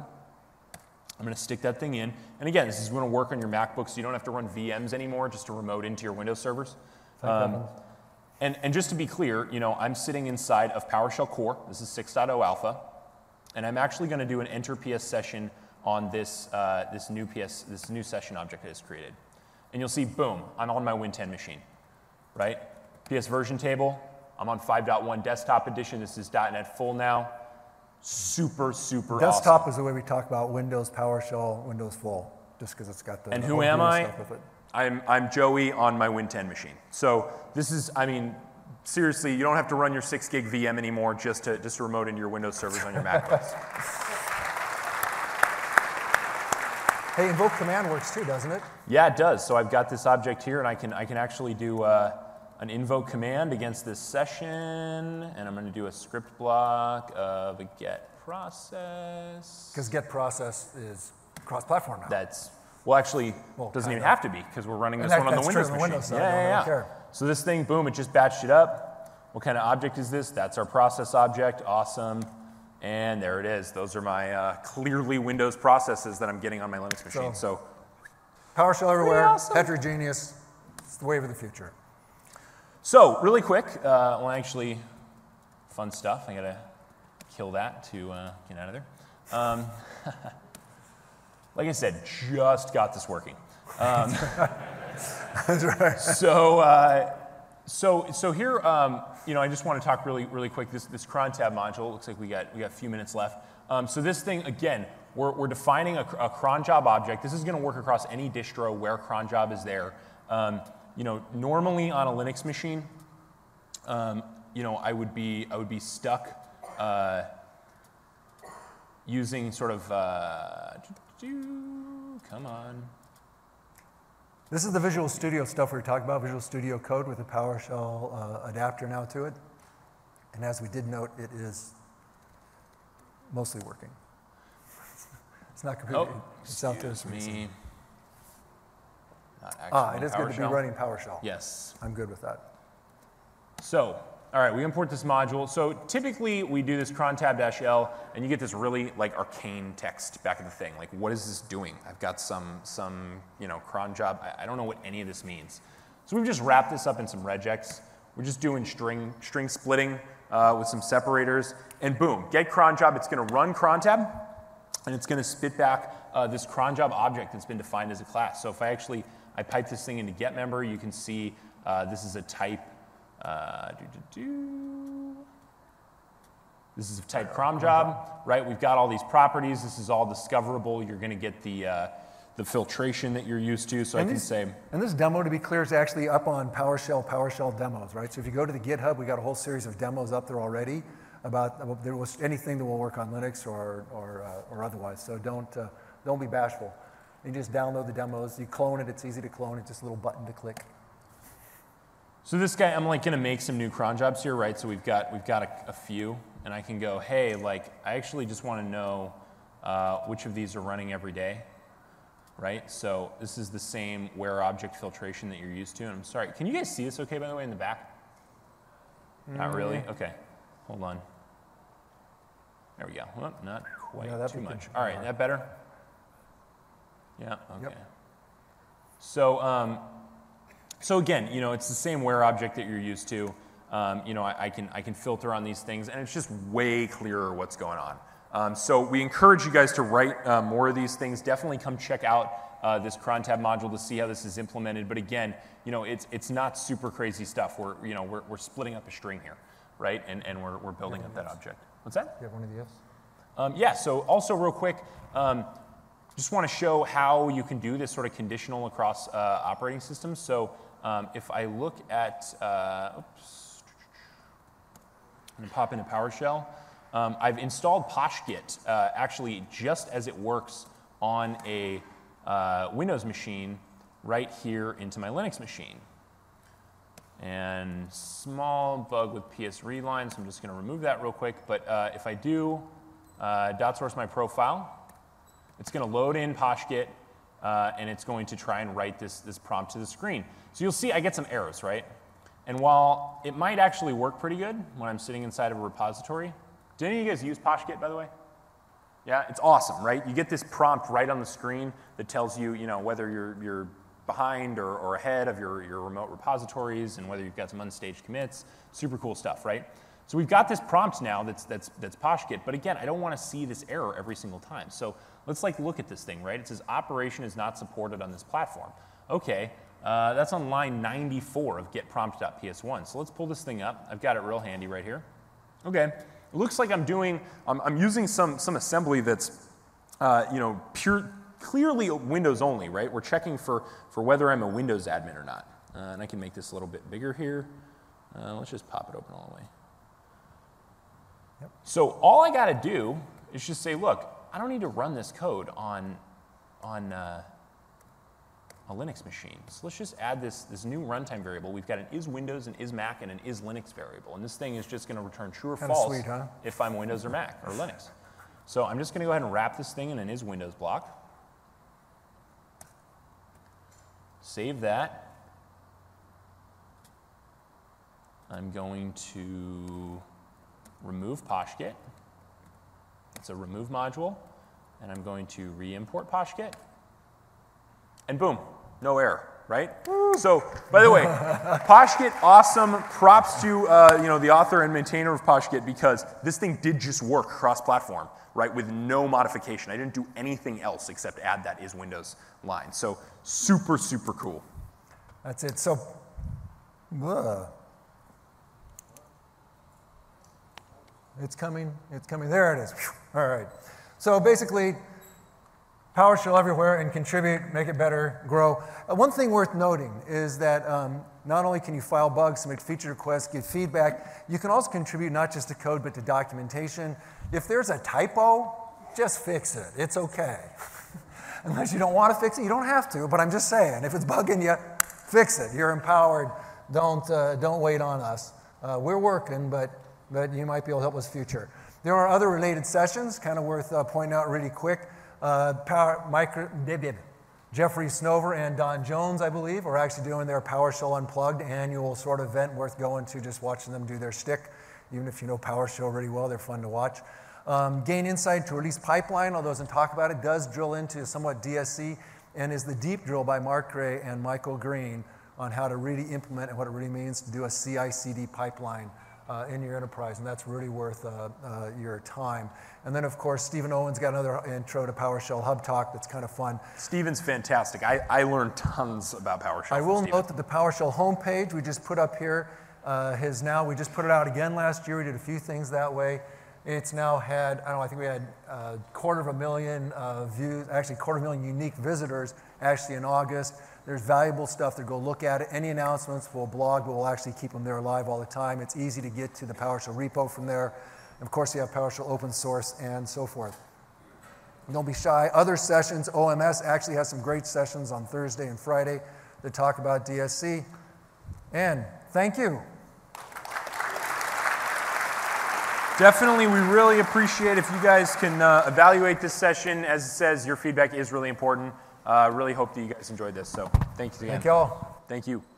I'm going to stick that thing in. And again, this is going to work on your MacBook, so you don't have to run V Ms anymore just to remote into your Windows servers. Um, and, and just to be clear, you know, I'm sitting inside of PowerShell Core. This is six point oh alpha. And I'm actually going to do an enter P S session on this, uh, this, new P S, this new session object that is created. And you'll see, boom, I'm on my Win ten machine. Right? P S version table. I'm on five point one desktop edition. This is .NET Full now. Super, super Desktop awesome. is the way we talk about Windows, PowerShell, Windows Full, just because it's got the And the who whole am GUI I? stuff with it. I'm, I'm Joey on my Win ten machine. So this is, I mean, seriously, you don't have to run your six gig V M anymore just to, just to remote into your Windows servers on your Mac O S. Hey, invoke command works too, doesn't it? Yeah, it does. So I've got this object here, and I can, I can actually do uh, an invoke command against this session, and I'm going to do a script block of a get process. Because get process is cross-platform now. That's, well, actually, Well, doesn't even kinda. have to be, because we're running And this that- one on the that's Windows true on machine. the Windows side, yeah, I yeah, don't yeah. care. So this thing, boom, it just batched it up. What kind of object is this? That's our process object. Awesome. And there it is. Those are my uh, clearly Windows processes that I'm getting on my Linux machine. So, So, PowerShell everywhere, awesome. heterogeneous. It's the wave of the future. so really quick, uh, well, actually, fun stuff. I got to kill that to uh, get out of there. Um, like I said, just got this working. Um, That's right. so, uh, so, so here, um, you know, I just want to talk really, really quick. This, this cron tab module. Looks like we got, we got a few minutes left. Um, so this thing, again, we're, we're defining a, a cron job object. This is going to work across any distro where cron job is there. Um, you know, normally on a Linux machine, um, you know, I would be, I would be stuck uh, using sort of, uh, come on. This is the Visual Studio stuff we were talking about, Visual Studio Code with a PowerShell uh, adapter now to it. And as we did note, it is mostly working. It's not completely, Oh, it's out there. excuse me. Not actually Ah, it is good to be PowerShell. running PowerShell. Yes. I'm good with that. So all right, we import this module. So typically we do this cron tab dash L, and you get this really like arcane text back at the thing. Like, what is this doing? I've got some, some you know, cron job. I, I don't know what any of this means. So we've just wrapped this up in some regex. We're just doing string, string splitting uh, with some separators, and boom, get cron job. It's going to run cron tab, and it's going to spit back uh, this cron job object that's been defined as a class. So if I actually I pipe this thing into get member, you can see uh, this is a type. Uh, doo -doo -doo. This is a type cron job, right? We've got all these properties. This is all discoverable. You're going to get the uh, the filtration that you're used to. So and I can this, say. And this demo, to be clear, is actually up on PowerShell, PowerShell demos, right? So if you go to the GitHub, we got a whole series of demos up there already about, about there was anything that will work on Linux or or, uh, or otherwise. So don't uh, don't be bashful. You just download the demos. You clone it. It's easy to clone. It's just a little button to click. So this guy, I'm like going to make some new cron jobs here, right? So we've got we've got a, a few, and I can go, hey, like I actually just want to know uh, which of these are running every day, right? So this is the same where object filtration that you're used to. And I'm sorry, can you guys see this okay, by the way, in the back? Mm-hmm. Not really? Okay, hold on. There we go. Well, not quite yeah, too much. Good. All right, that better? Yeah, okay. Yep. So, um, so again, you know, it's the same where object that you're used to. Um, you know, I, I can I can filter on these things, and it's just way clearer what's going on. Um, so we encourage you guys to write uh, more of these things. Definitely come check out uh, this cron tab module to see how this is implemented. But again, you know, it's it's not super crazy stuff. We're you know we're we're splitting up a string here, right? And and we're we're building up that object. What's that? You have one of the ifs? Um, yeah. So also real quick. Um, Just want to show how you can do this sort of conditional across uh, operating systems. So um, if I look at, uh, oops, I'm going to pop into PowerShell. Um, I've installed PoshGit uh, actually just as it works on a uh, Windows machine right here into my Linux machine. And small bug with P S read line, so I'm just going to remove that real quick. But uh, if I do uh, dot source my profile, it's going to load in PoshGit, uh, and it's going to try and write this, this prompt to the screen. So you'll see I get some errors, right? And while it might actually work pretty good when I'm sitting inside of a repository, do any of you guys use PoshGit, by the way? Yeah, it's awesome, right? You get this prompt right on the screen that tells you, you know, whether you're, you're behind or, or ahead of your, your remote repositories and whether you've got some unstaged commits. Super cool stuff, right? So we've got this prompt now that's, that's, that's PoshGit, but again, I don't want to see this error every single time. So let's like look at this thing, right? It says operation is not supported on this platform. Okay, uh, that's on line ninety-four of getprompt dot P S one. So let's pull this thing up. I've got it real handy right here. Okay, it looks like I'm doing, I'm, I'm using some, some assembly that's, uh, you know, pure, clearly Windows only, right? We're checking for, for whether I'm a Windows admin or not. Uh, and I can make this a little bit bigger here. Uh, let's just pop it open all the way. Yep. So all I got to do is just say, look, I don't need to run this code on, on uh, a Linux machine. So let's just add this, this new runtime variable. We've got an is Windows, an is Mac, and an is Linux variable. And this thing is just going to return true or Kinda false sweet, huh? if I'm Windows or Mac or Linux. So I'm just going to go ahead and wrap this thing in an is Windows block. Save that. I'm going to remove PoshGit. It's a remove module, and I'm going to re-import PoshGit. And boom, no error, right? So, by the way, PoshGit, awesome. Props to uh, you know the author and maintainer of PoshGit, because this thing did just work cross-platform, right, with no modification. I didn't do anything else except add that is Windows line. So super, super cool. That's it. So, uh, it's coming. It's coming. There it is. Whew. All right. So basically, PowerShell everywhere and contribute, make it better, grow. Uh, one thing worth noting is that um, not only can you file bugs, submit feature requests, give feedback, you can also contribute not just to code but to documentation. If there's a typo, just fix it. It's okay. Unless you don't want to fix it, you don't have to, but I'm just saying, if it's bugging you, fix it. You're empowered. Don't, uh, don't wait on us. Uh, we're working, but, but you might be able to help us future. There are other related sessions, kind of worth uh, pointing out really quick. Uh, power, micro, Jeffrey Snover and Don Jones, I believe, are actually doing their PowerShell Unplugged annual sort of event worth going to, just watching them do their shtick. Even if you know PowerShell really well, they're fun to watch. Um, Gain Insight to Release Pipeline, although doesn't talk about it, does drill into somewhat D S C, and is the deep drill by Mark Gray and Michael Green on how to really implement and what it really means to do a C I C D pipeline uh, in your enterprise, and that's really worth uh, uh, your time. And then, of course, Stephen Owen's got another intro to PowerShell Hub Talk that's kind of fun. Stephen's fantastic. I, I learned tons about PowerShell. I will Stephen. note that the PowerShell homepage we just put up here uh, has now, we just put it out again last year. We did a few things that way. It's now had, I don't know, I think we had a quarter of a million uh, views, actually quarter of a million unique visitors actually in August. There's valuable stuff to go look at it. Any announcements we'll blog, but we'll actually keep them there live all the time. It's easy to get to the PowerShell repo from there. And of course, you have PowerShell open source and so forth. Don't be shy. Other sessions, O M S actually has some great sessions on Thursday and Friday that talk about D S C. And thank you. Definitely, we really appreciate if you guys can uh, evaluate this session. As it says, your feedback is really important. Uh, really hope that you guys enjoyed this. So thank you again. Thank you all. Thank you.